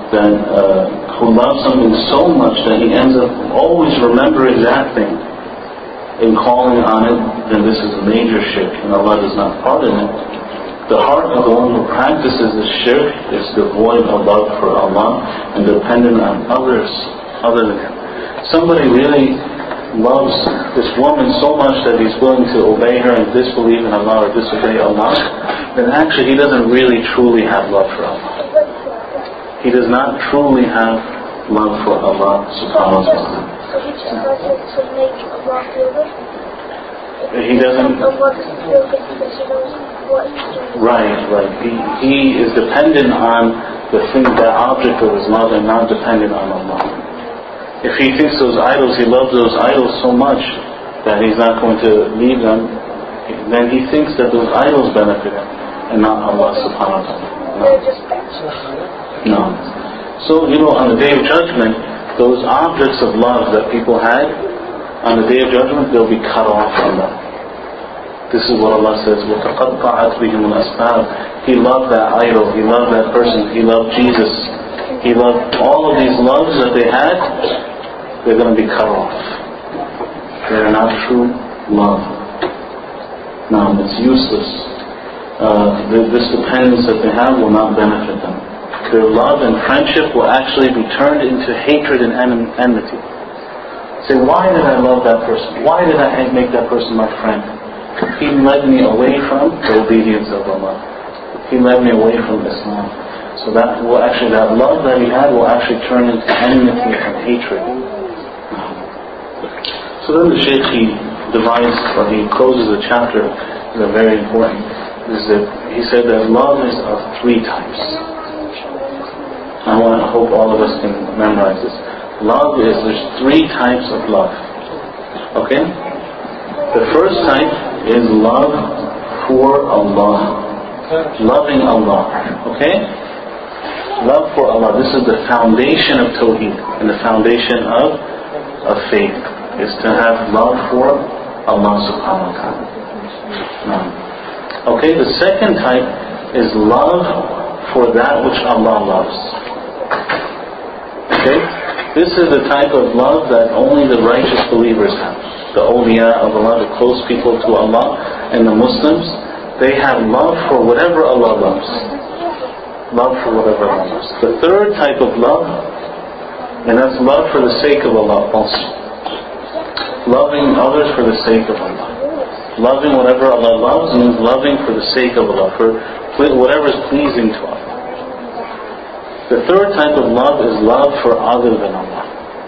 C: who loves something so much that he ends up always remembering that thing and calling on it, then this is a major shirk, and Allah does not pardon it. The heart of the one who practices this shirk is devoid of love for Allah and dependent on others other than Him. Somebody really loves this woman so much that he's willing to obey her and disbelieve in Allah or disobey Allah, then actually he doesn't really truly have love for Allah. He does not truly have love for Allah subhanahu wa ta'ala.
B: So he just does it to make Allah feel good?
C: He doesn't...
B: Allah doesn't feel good because he knows what he's doing.
C: Right. He is dependent on the thing, that object of his love, and not dependent on Allah. If he thinks those idols, he loves those idols so much that he's not going to leave them, then he thinks that those idols benefit him and not Allah subhanahu wa ta'ala.
B: They're just bachelors.
C: No. So, on the Day of Judgment, those objects of love that people had, on the Day of Judgment, they'll be cut off from them. This is what Allah says, وَتَقَطَّعَتْ بِهِمُ الْأَسْبَابِ. He loved that idol, he loved that person, he loved Jesus, he loved all of these loves that they had, they're going to be cut off. They are not true love. No, it's useless. This dependence that they have will not benefit them. Their love and friendship will actually be turned into hatred and enmity. Say, why did I love that person? Why did I make that person my friend? He led me away from the obedience of Allah. He led me away from Islam. So that love that he had will actually turn into enmity and hatred. So then the Shaykh, he divides, or he closes the chapter that are very important. He said that love is of 3 types. I hope all of us can memorize this. There's 3 types of love. Okay? The first type is love for Allah. Loving Allah. Okay? Love for Allah. This is the foundation of Tawheed and the foundation of faith, is to have love for Allah subhanahu wa ta'ala. Okay, the second type is love for that which Allah loves. Okay? This is the type of love that only the righteous believers have. The awliya of Allah, the close people to Allah, and the Muslims, they have love for whatever Allah loves. Love for whatever Allah loves. The third type of love, and that's love for the sake of Allah also. Loving others for the sake of Allah. Loving whatever Allah loves means loving for the sake of Allah, for whatever is pleasing to Allah. The third type of love is love for other than Allah.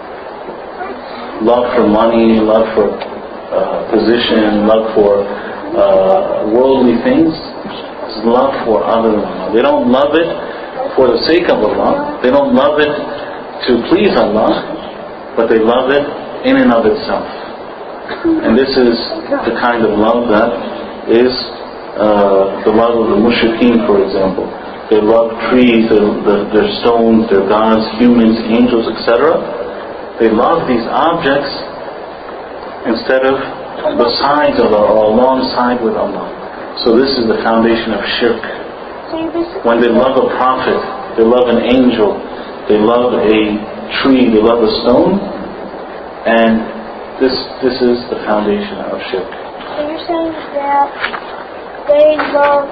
C: Love for money, love for position, love for worldly things. It's love for other than Allah. They don't love it for the sake of Allah. They don't love it to please Allah, but they love it in and of itself. And this is the kind of love that is the love of the mushrikeen, for example. They love trees, their stones, their gods, humans, angels, etc. They love these objects instead of besides Allah or alongside with Allah. So this is the foundation of shirk. When they love a prophet, they love an angel, they love a tree, they love a stone, and this is the foundation of shirk.
E: So you're saying that they love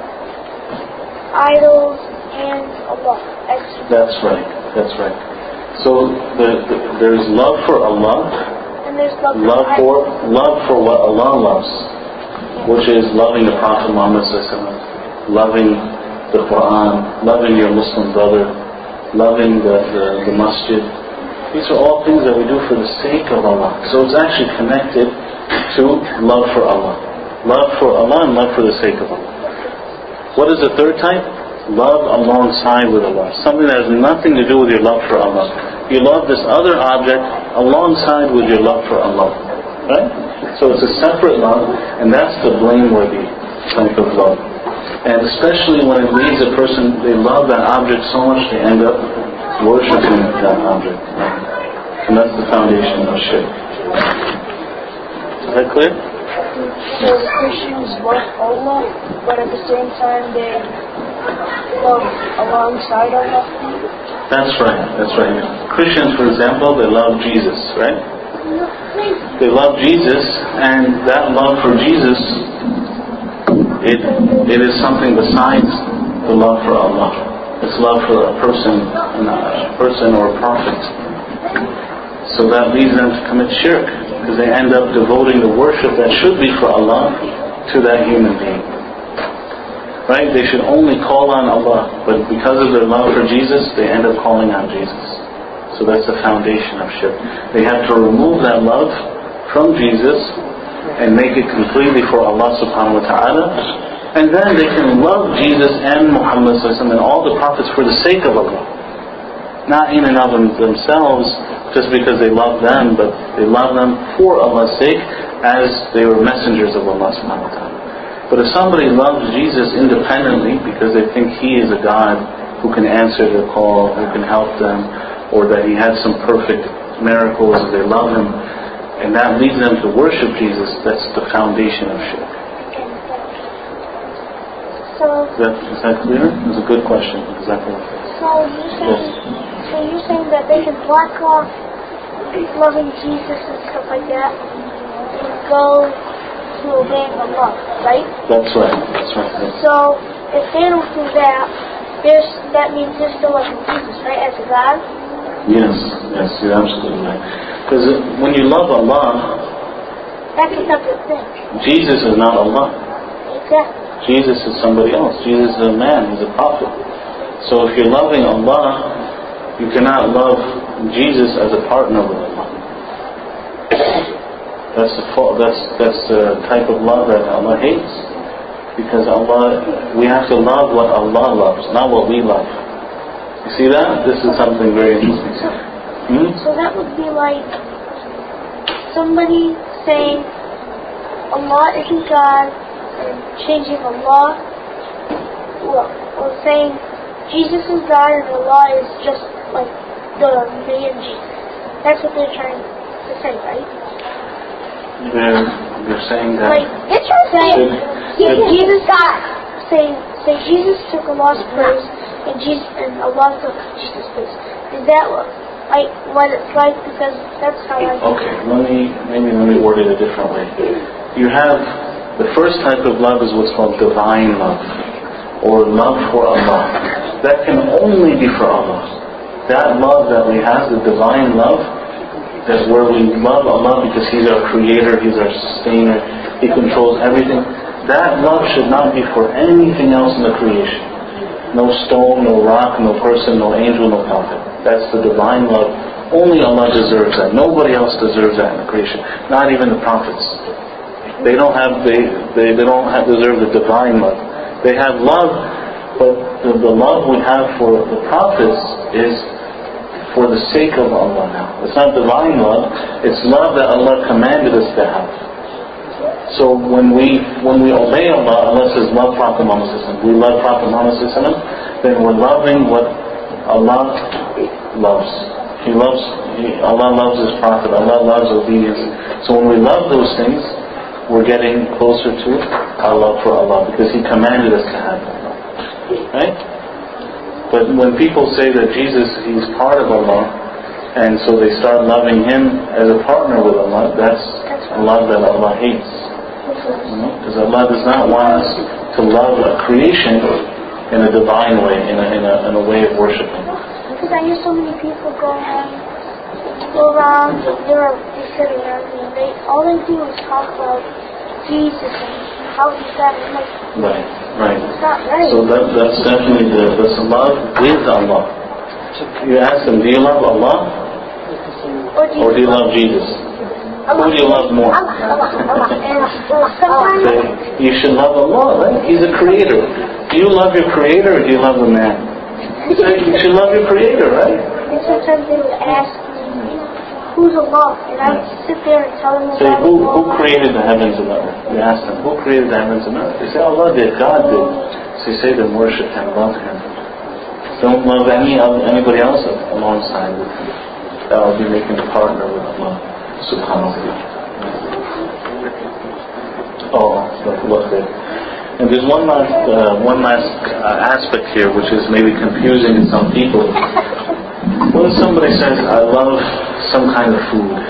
E: idols and Allah.
C: That's right. So there's love for Allah,
E: and there's
C: love for what Allah loves, which is loving the Prophet Muhammad ﷺ, loving the Quran, loving your Muslim brother, loving the masjid. These are all things that we do for the sake of Allah. So it's actually connected to love for Allah. Love for Allah and love for the sake of Allah. What is the third type? Love alongside with Allah. Something that has nothing to do with your love for Allah. You love this other object alongside with your love for Allah. Right? So it's a separate love, and that's the blameworthy type of love. And especially when it leads a person, they love that object so much they end up worshipping that object. And that's the foundation of shirk. Is that clear?
E: So the Christians love Allah, but at the same time they love alongside Allah?
C: That's right. Christians, for example, they love Jesus, right? They love Jesus, and that love for Jesus, it is something besides the love for Allah. It's love for a person or a prophet. So that leads them to commit shirk, because they end up devoting the worship that should be for Allah to that human being. Right? They should only call on Allah, but because of their love for Jesus, they end up calling on Jesus. So that's the foundation of shirk. They have to remove that love from Jesus and make it completely for Allah subhanahu wa ta'ala. And then they can love Jesus and Muhammad and all the prophets for the sake of Allah. Not in and of themselves, just because they love them, but they love them for Allah's sake, as they were messengers of Allah subhanahu wa ta'ala. But if somebody loves Jesus independently because they think He is a God who can answer their call, who can help them, or that He has some perfect miracles and they love Him, and that leads them to worship Jesus, that's the foundation of shirk. Is that clear? It's a good question. Exactly.
E: So you're saying that they can block off loving Jesus and stuff like that and go to obeying Allah, right?
C: That's right.
E: So if they don't do that, that means they're still loving Jesus, right, as a God?
C: Yes, you're absolutely right. Because when you love Allah
E: That's a separate thing.
C: Jesus is not Allah.
E: Exactly.
C: Jesus is somebody else. Jesus is a man. He's a prophet. So if you're loving Allah, you cannot love Jesus as a partner with Allah. That's the type of love that Allah hates. Because we have to love what Allah loves, not what we love. You see that? This is something very interesting.
E: So that would be like somebody saying Allah isn't God and changing Allah, or saying Jesus is God and Allah is just like the man Jesus. That's what they're trying to say, right?
C: They're saying that.
E: Like they're saying Jesus God. Say Jesus took Allah's place and Allah took Jesus' place. Is that what it's like? Because that's how I think.
C: Okay, let me word it a different way. You have the first type of love is what's called divine love, or love for Allah. That can only be for Allah. That love that we have, the divine love, that's where we love Allah because He's our creator, He's our sustainer, He controls everything. That love should not be for anything else in the creation. No stone, no rock, no person, no angel, no prophet. That's the divine love. Only Allah deserves that. Nobody else deserves that in the creation. Not even the prophets. They don't deserve the divine love. They have love, but the love we have for the prophets is for the sake of Allah now. It's not divine love. It's love that Allah commanded us to have. So when we obey Allah, Allah says, love Prophet Muhammad ﷺ. We love Prophet Muhammad ﷺ, then we're loving what Allah loves. Allah loves His Prophet. Allah loves obedience. So when we love those things, we're getting closer to our love for Allah because He commanded us to have that. Right? But when people say that Jesus, He's part of Allah, and so they start loving Him as a partner with Allah, that's a love that Allah hates. Because Allah does not want us to love a creation in a divine way, in a way of worshiping.
E: Because I hear so many people go around, they're sitting around me, and all they do is talk about Jesus and how He's God. And like,
C: right.
E: It's not right.
C: So that's definitely that's love with Allah. You ask them, do you love Allah? Or do you love Jesus? Who do you love more? You should love Allah, right? He's a creator. Do you love your creator or do you love the man? You should love your creator, right?
E: And sometimes they would ask me, who's Allah? And I would sit there and tell them
C: Say, who created the heavens and the earth? You ask them, who created the heavens and the earth? They say, Allah did, God did. So you say to them, worship Him, love Him. Don't love anybody else alongside with Him. That will be making a partner with Allah. Subhanahu wa ta'ala. Look there. And there's one last aspect here which is maybe confusing to some people. When somebody says, I love some kind of food,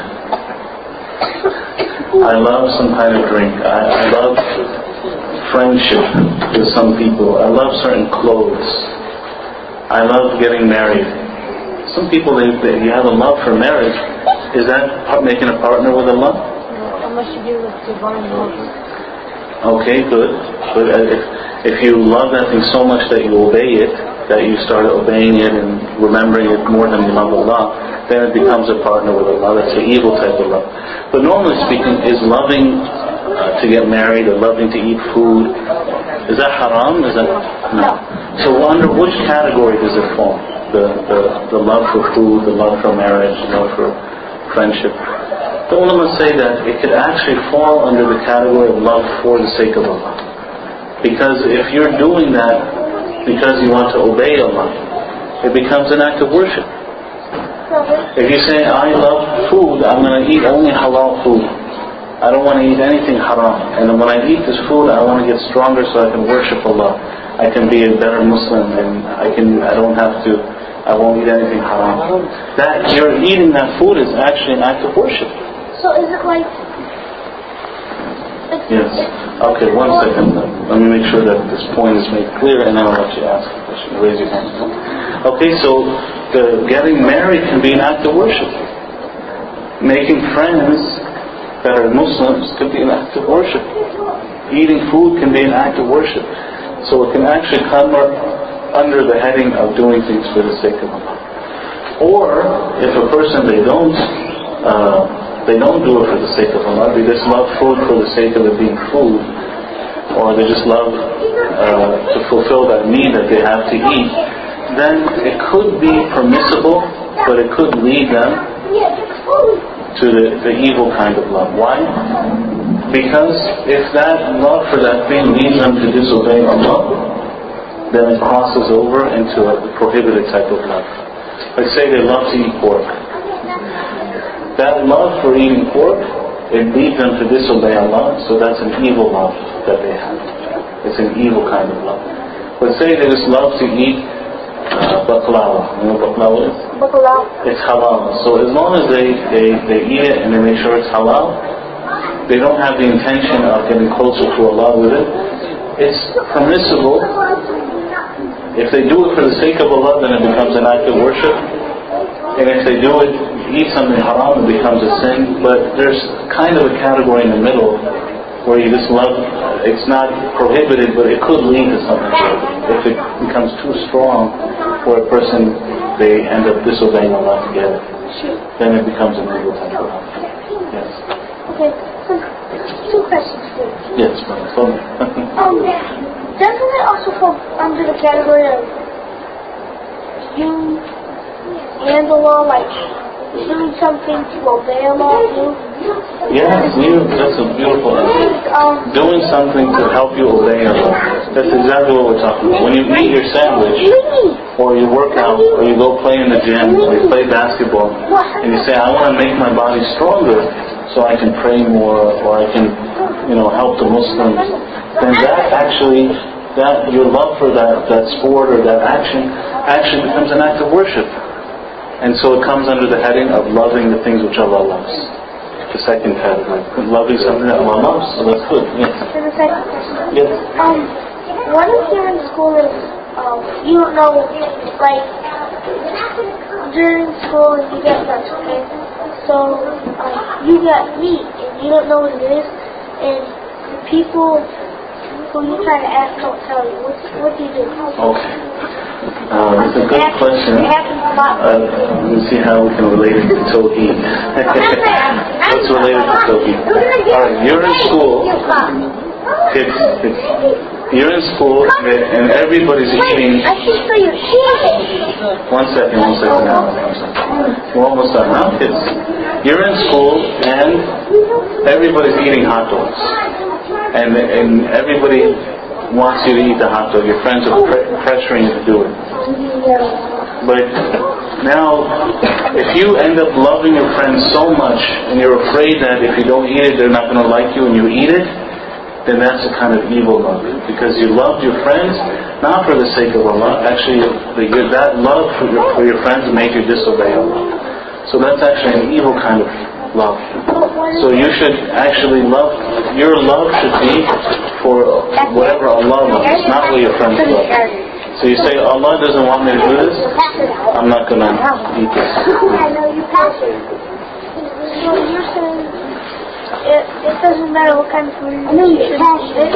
C: I love some kind of drink, I love friendship with some people, I love certain clothes, I love getting married. Some people, you have a love for marriage. Is that making a partner with Allah?
B: No, unless you do with divine love.
C: Okay, good. But if you love that thing so much that you obey it, that you start obeying it and remembering it more than you love Allah, then it becomes a partner with Allah. That's the evil type of love. But normally speaking, is loving to get married or loving to eat food, is that haram? No. So under which category does it fall? The love for food, the love for marriage, the love for friendship. The ulama say that it could actually fall under the category of love for the sake of Allah. Because if you're doing that because you want to obey Allah, it becomes an act of worship. If you say, I love food, I'm going to eat only halal food. I don't want to eat anything haram. And when I eat this food, I want to get stronger so I can worship Allah. I can be a better Muslim and I won't eat anything haram. That you're eating that food is actually an act of worship.
E: So is it like...
C: Yes. Okay, one second. Let me make sure that this point is made clear and then I'll let you ask a question. Raise your hand. Okay, so getting married can be an act of worship. Making friends that are Muslims could be an act of worship. Eating food can be an act of worship. So it can actually come under the heading of doing things for the sake of Allah. Or if a person they don't do it for the sake of Allah, they just love food for the sake of it being food, or they just love to fulfill that need that they have to eat, then it could be permissible, but it could lead them to the evil kind of love. Why? Because if that love for that thing leads them to disobey Allah, then it crosses over into a prohibited type of love. Like say they love to eat pork. That love for eating pork, it leads them to disobey Allah, so that's an evil love that they have. It's an evil kind of love. But say they just love to eat baklava. You know what baklava is?
E: Baklava.
C: It's halal. So as long as they eat it and they make sure it's halal, they don't have the intention of getting closer to Allah with it, it's permissible. If they do it for the sake of Allah, then it becomes an act of worship. And if they do it, eat something haram, it becomes a sin. But there's kind of a category in the middle where you just love, it's not prohibited, but it could lead to something. If it becomes too strong for a person, they end up disobeying Allah together. Then it becomes an evil type of love. Yes.
E: Okay, so 2 questions for you.
C: Yes, brother.
E: Doesn't it also fall under the category of you and Allah, like doing something to obey Allah?
C: Yes, that's a beautiful answer. Doing something to help you obey Allah. That's exactly what we're talking about. When you eat your sandwich, or you work out, or you go play in the gym, or you play basketball, and you say, I want to make my body stronger so I can pray more, or I can, help the Muslims, then that your love for that sport or that action actually becomes an act of worship. And so it comes under the heading of loving the things which Allah loves. The second category. Loving something that Allah loves. So that's good. Yes.
E: So the second question.
C: Yes.
E: What if you're in school and you don't know, like, during school and you get lunch, okay? So you get meat and you don't know what it is, and the people who you try to ask don't tell you. What do you do?
C: Okay. It's a good question. Let me see how we can relate it to Tawheed. What's related to Tawheed? Alright, you're in school. Kids. You're in school and everybody's eating.
E: I can show you.
C: One second now. We're almost done now, kids. You're in school and everybody's eating hot dogs. And everybody wants you to eat the hot dog. Your friends are pressuring you to do it. But now, if you end up loving your friends so much and you're afraid that if you don't eat it, they're not going to like you and you eat it, then that's a kind of evil love. Because you loved your friends not for the sake of Allah. Actually, that love for your friends made you disobey Allah. So that's actually an evil kind of love. So you should actually love, your love should be for whatever Allah loves, not what your friends love. So you say, Allah doesn't want me to do this, I'm not going to eat this.
E: So you're saying it doesn't matter what kind of food you should eat it?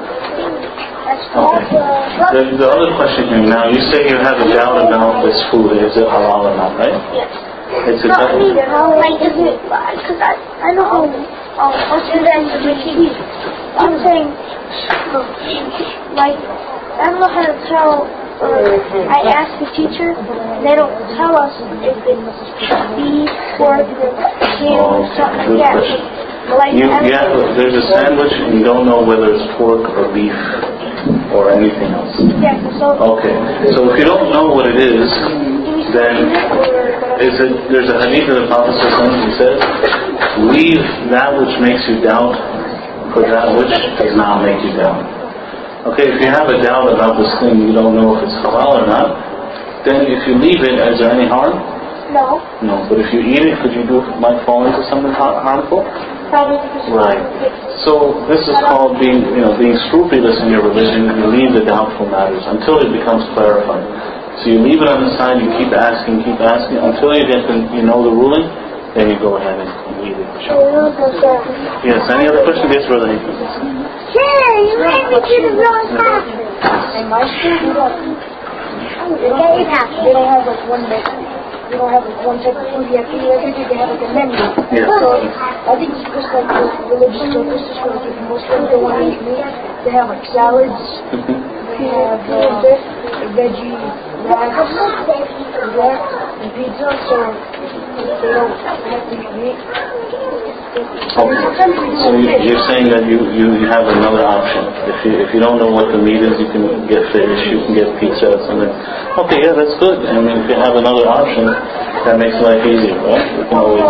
C: Okay. The other question here now, you say you have a doubt about this food, is it halal or not, right?
E: Yes.
C: It's a
E: I mean, like, is it, because I know how most students do TV. I'm saying, like, I don't know how to tell, I ask the teacher, and they don't tell us if it's beef, pork, or chicken, or something like that. Like,
C: there's a sandwich and you don't know whether it's pork or beef or anything else.
E: Yeah, so...
C: Okay, so if you don't know what it is, then there's a hadith of the Prophet who says, leave that which makes you doubt for that which does not make you doubt. Okay, if you have a doubt about this thing, you don't know if it's halal or not, then if you leave it, is there any harm?
E: No.
C: No, but if you eat it, might fall into something harmful?
E: Probably.
C: Right. So this is called being scrupulous in your religion. You leave the doubtful matters until it becomes clarified. So you leave it on the side, you keep asking until you know the ruling, then you go ahead and eat it. Yes, any other question? Yes, brother.
E: Sure, you made me do the wrong path.
B: In my school, we don't have like one day. We don't have like one type of food you have to eat every day. They have like a menu.
C: Yeah.
B: So I think it's just like the religious purposes for like if Muslims don't want to eat meat. They have like salads. They have veggie wraps and pizza. So they don't have to eat meat.
C: Okay. So you're saying that you have another option. If you don't know what the meat is, you can get fish, you can get pizza or something. Okay, yeah, that's good. I mean, if you have another option, that makes life easier, right? You can always...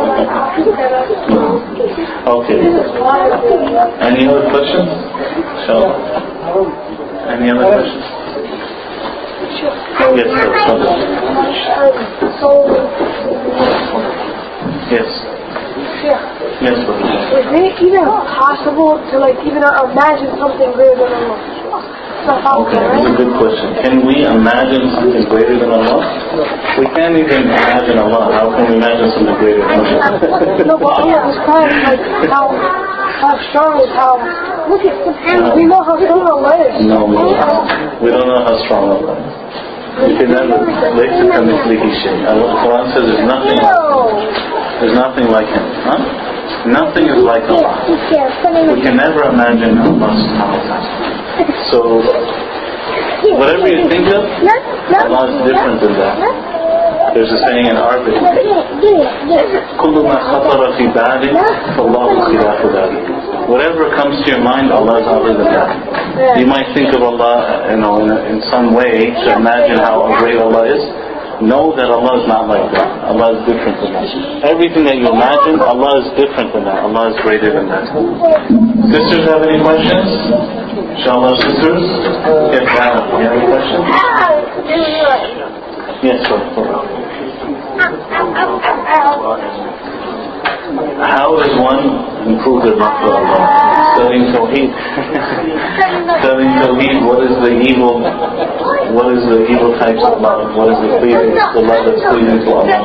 C: Okay. Any other questions? Any other questions? Yes, sir. Yes. Yes, sir.
B: Is it even possible to like even imagine something greater than Allah?
C: Okay, that's a good question. Can we imagine something greater than Allah? We can't even imagine Allah. How can we imagine something greater than Allah?
B: No, but Allah describes like how strong is how. Look at we know how strong Allah is.
C: No, we don't know how strong Allah is. You can never. Allah Quran says there's nothing like him. There's nothing like him. Huh? Nothing is like Allah. We can never imagine Allah subhanahu wa ta'ala. So, whatever you think of, Allah is different than that. There's a saying in Arabic, كُلُّ مَا خَطَرَ فِي بَالِكَ فَاللَّهُ خِلَافُ ذَلِكَ. Whatever comes to your mind, Allah is other than that. You might think of Allah, in some way to imagine how great Allah is. Know that Allah is not like that. Allah is different than that. Everything that you imagine, Allah is different than that. Allah is greater than that. Sisters have any questions? Inshallah, sisters? Yes, Anna, you have any questions? Yes, sir. How does one improve their love for Allah? Studying Tawheed. Studying Tawheed, what is the evil types of love? What is the love that's pleasing to Allah?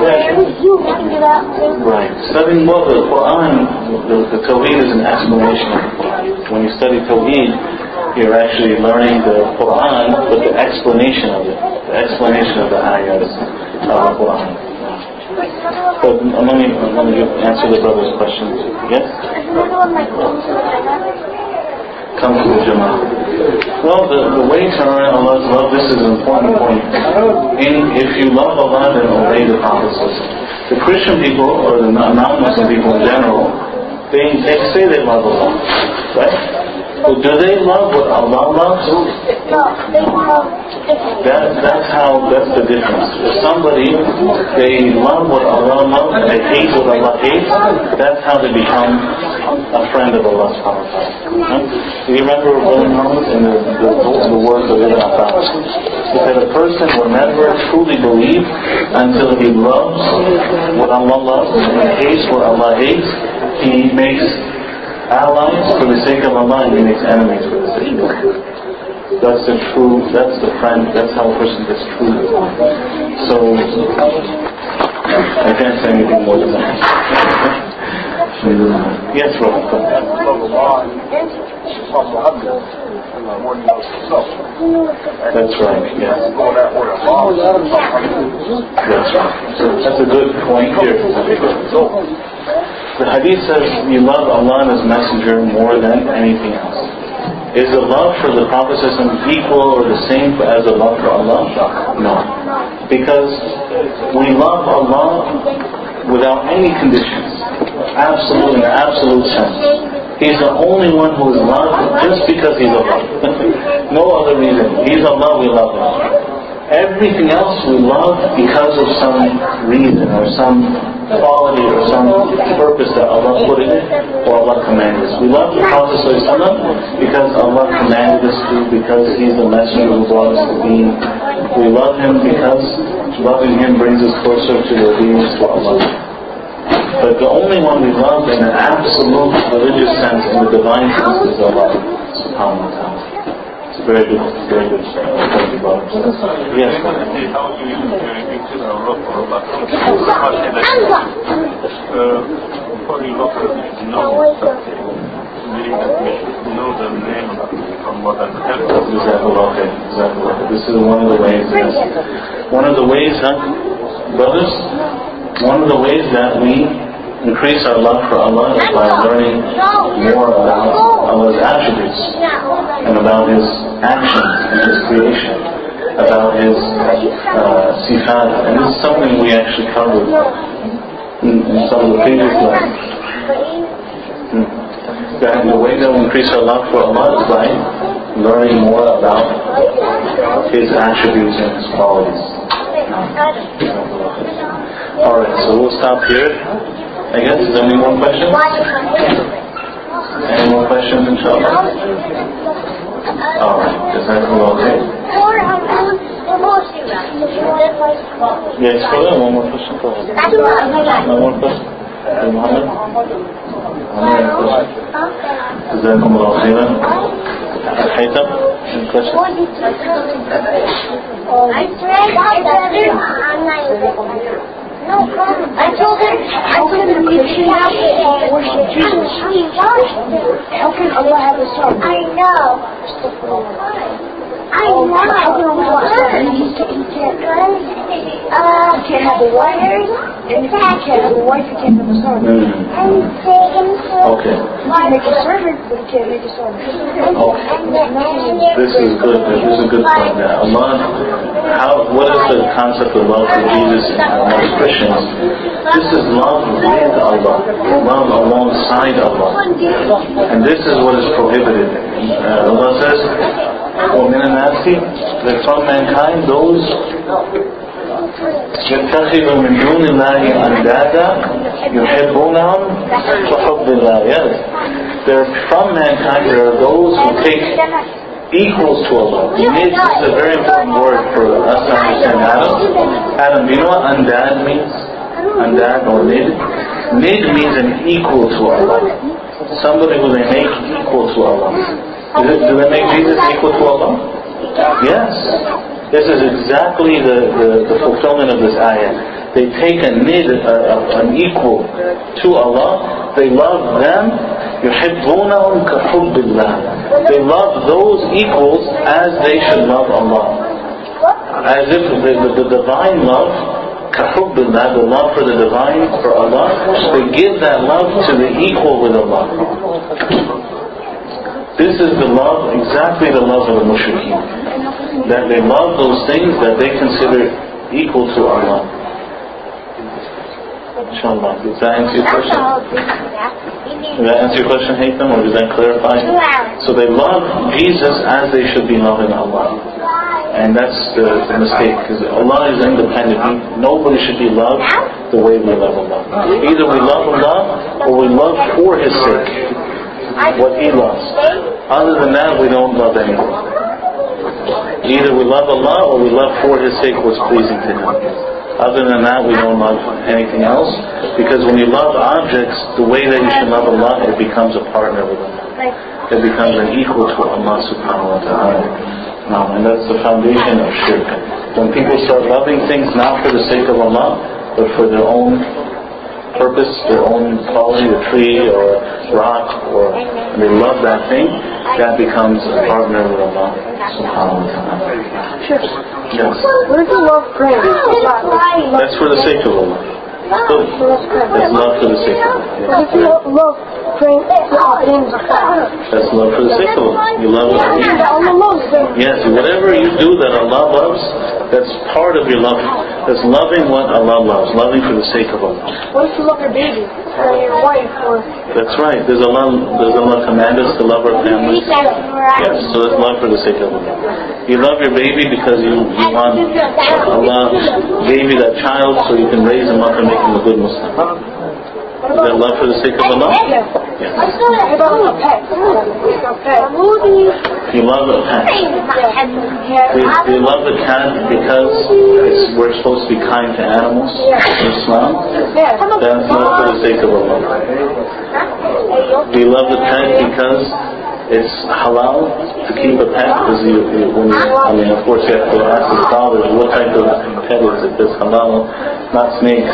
C: Right. Studying the Quran, the Tawheed is an explanation of the Quran. When you study Tawheed, you're actually learning the Quran, but the explanation of it. The explanation of the ayahs of the Quran. But let me answer the brother's question. Yes? Come to the Jama'ah. Well, the way to earn Allah's love, this is an important point. If you love Allah, then obey the Prophet. The Christian people, or the non-Muslim people in general, they say they love Allah. Right? But do they love what Allah loves? That's the difference. If somebody, they love what Allah loves and they hate what Allah hates, that's how they become a friend of Allah subhanahu wa ta'ala. Do you remember Brother Muhammad in the words of Ibn Abbas? He said a person will never truly believe until he loves what Allah loves and hates what Allah hates. He makes allies for the sake of Allah and he makes enemies for the sake of Allah. That's the friend, that's how a person gets true. So, I can't say anything more than that. Yes, Robert. That's right, yes. That's right. That's a good point here. The hadith says you love Allah and His Messenger more than anything else. Is the love for the Prophet equal or the same as the love for Allah? No. Because we love Allah without any conditions. Absolutely, in an absolute sense. He's the only one who is loved just because He's Allah. No other reason. He's Allah, we love Him. Everything else we love because of some reason or some quality or some purpose that Allah put in it or Allah commanded us. We love the Prophet ﷺ because Allah commanded us to, because He's the messenger who brought us the deen. We love Him because loving Him brings us closer to the obedience to Allah. But the only one we love in an absolute religious sense, in the divine sense, is Allah subhanahu wa ta'ala. Very good. Very good. Thank you, brother. Yes.
D: How do you consider Allah for Allah? For you know the name of Allah and
C: Exactly. This is one of the ways. Brothers, one of the ways that we increase our love for Allah is by learning more about Allah's attributes and about His actions and His creation, about His sifat. And this is something we actually covered in some of the previous lessons. That the way that we increase our love for Allah is by learning more about His attributes and His qualities. Alright, so we'll stop here. I guess, is there any more questions? Any more questions, inshallah? Alright, is that okay? Yes, go ahead, one more question. Go ahead. One more question? Muhammad? جزاكم الله خيرا. حيثم any questions?
E: I told him, how can the Christian worship Jesus? How can Allah have a son? I know. How can Allah have a son? He can't have a wife, and if he can't have a wife, he can't have a son.
C: Okay.
E: He can make a servant, but he can't make a son.
C: This is good. This is a good point. Allah, what is the concept of love for Jesus among Christians? This is love with Allah, love alongside Allah, and this is what is prohibited. Allah says, وَمِنَ النَّاسِ, that from mankind those يَتَّخِذُ مِن دُونِ اللَّهِ أَنْدَادًا يُحِبُّونَهُمْ كَحُبِّ اللَّهِ. There from mankind there are those who take equals to Allah. Nid is a very important word for us to understand. Adam, do you know what andad means? Andad or nid? Nid means an equal to Allah. Somebody who they make equal to Allah. Do they make Jesus equal to Allah? Yes. This is exactly the fulfillment of this ayah. They take a nid, an equal to Allah. They love them. يُحِبُّونَهُمْ كَحُبِّ اللَّهِ. They love those equals as they should love Allah. As if the divine love, كَحُبِّ اللَّهِ, the love for the divine, for Allah, they give that love to the equal with Allah. This is the love, exactly the love of the mushrikeen. That they love those things that they consider equal to Allah. Inshallah. Does that answer your question? Does that answer your question, Haytham, or does that clarify? So they love Jesus as they should be loving Allah. And that's the mistake, because Allah is independent. Nobody should be loved the way we love Allah. Either we love Allah or we love for His sake what He loves. Other than that, we don't love anyone. Either we love Allah or we love for His sake what's pleasing to Him. Other than that, we don't love anything else. Because when you love objects, the way that you should love Allah, it becomes a partner with Allah. It becomes an equal to Allah subhanahu wa ta'ala. And that's the foundation of shirk. When people start loving things not for the sake of Allah, but for their own purpose, their own quality, a tree or a rock, or they love that thing, that becomes a partner with Allah subhanahu wa ta'ala. Yes.
B: What is the love praying?
C: That's for the sake of Allah. Good. That's love for the sake of Allah.
B: What is the love praying for things?
C: That's love for the sake of Allah. You love Allah.
B: Allah loves them.
C: Yes, whatever you do that Allah loves, that's part of your love. That's loving what Allah loves, loving for the sake of Allah.
B: What if you love your baby or your wife or?
C: That's right. Does Allah command us to love our families? Yes, so that's love for the sake of Allah. You love your baby because you want Allah gave you that child so you can raise him up and make him a good Muslim. Is that love for the sake of Allah? Yes.
B: What about a pet?
C: You love a cat. Do you love the cat because we're supposed to be kind to animals in Islam? That's love for the sake of Allah. Do you love the pet because it's halal to keep a pet because of course you have to ask the scholars what type of pet is it that's halal, not snakes.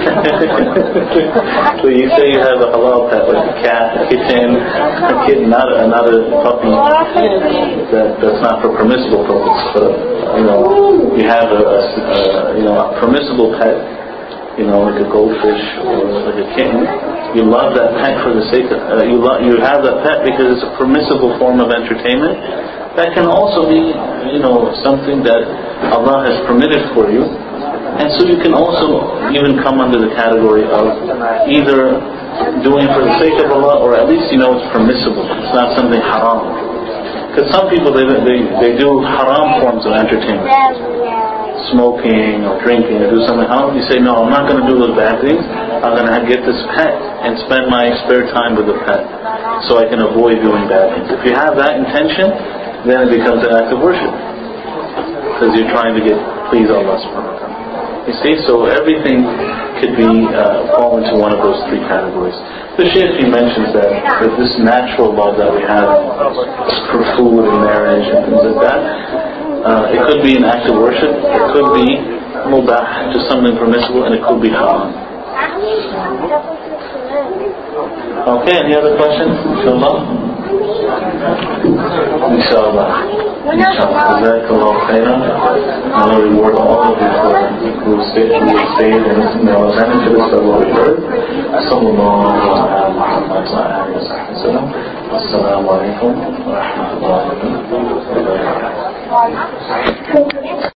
C: So you say you have a halal pet like a cat, a kitten, not a puppy. That's not for permissible purpose. But you have a permissible pet, like a goldfish or like a kitten. You love that pet for the sake of you have that pet because it's a permissible form of entertainment. That can also be something that Allah has permitted for you, and so you can also even come under the category of either doing for the sake of Allah, or at least it's permissible. It's not something haram. Because some people they do haram forms of entertainment, smoking or drinking, or do something haram. You say, no, I'm not going to do those bad things. I'm going to get this pet and spend my spare time with the pet, so I can avoid doing bad things. If you have that intention, then it becomes an act of worship, because you're trying to please Allah subhanahu wa ta'ala. You see, so everything could fall into one of those three categories. The Shaykh, he mentions that this natural love that we have for food and marriage and things like that, it could be an act of worship, it could be mubah, just something permissible, and it could be haram. Okay, any other questions? Inshallah? Inshallah. Jazakallah khairan. Allah reward all of you who stayed and listened to our benefits of what we heard. Sallallahu ala Muhammad wa alihi wa sallam. Assalamu alaikum wa rahmatullahi wa barakatuh.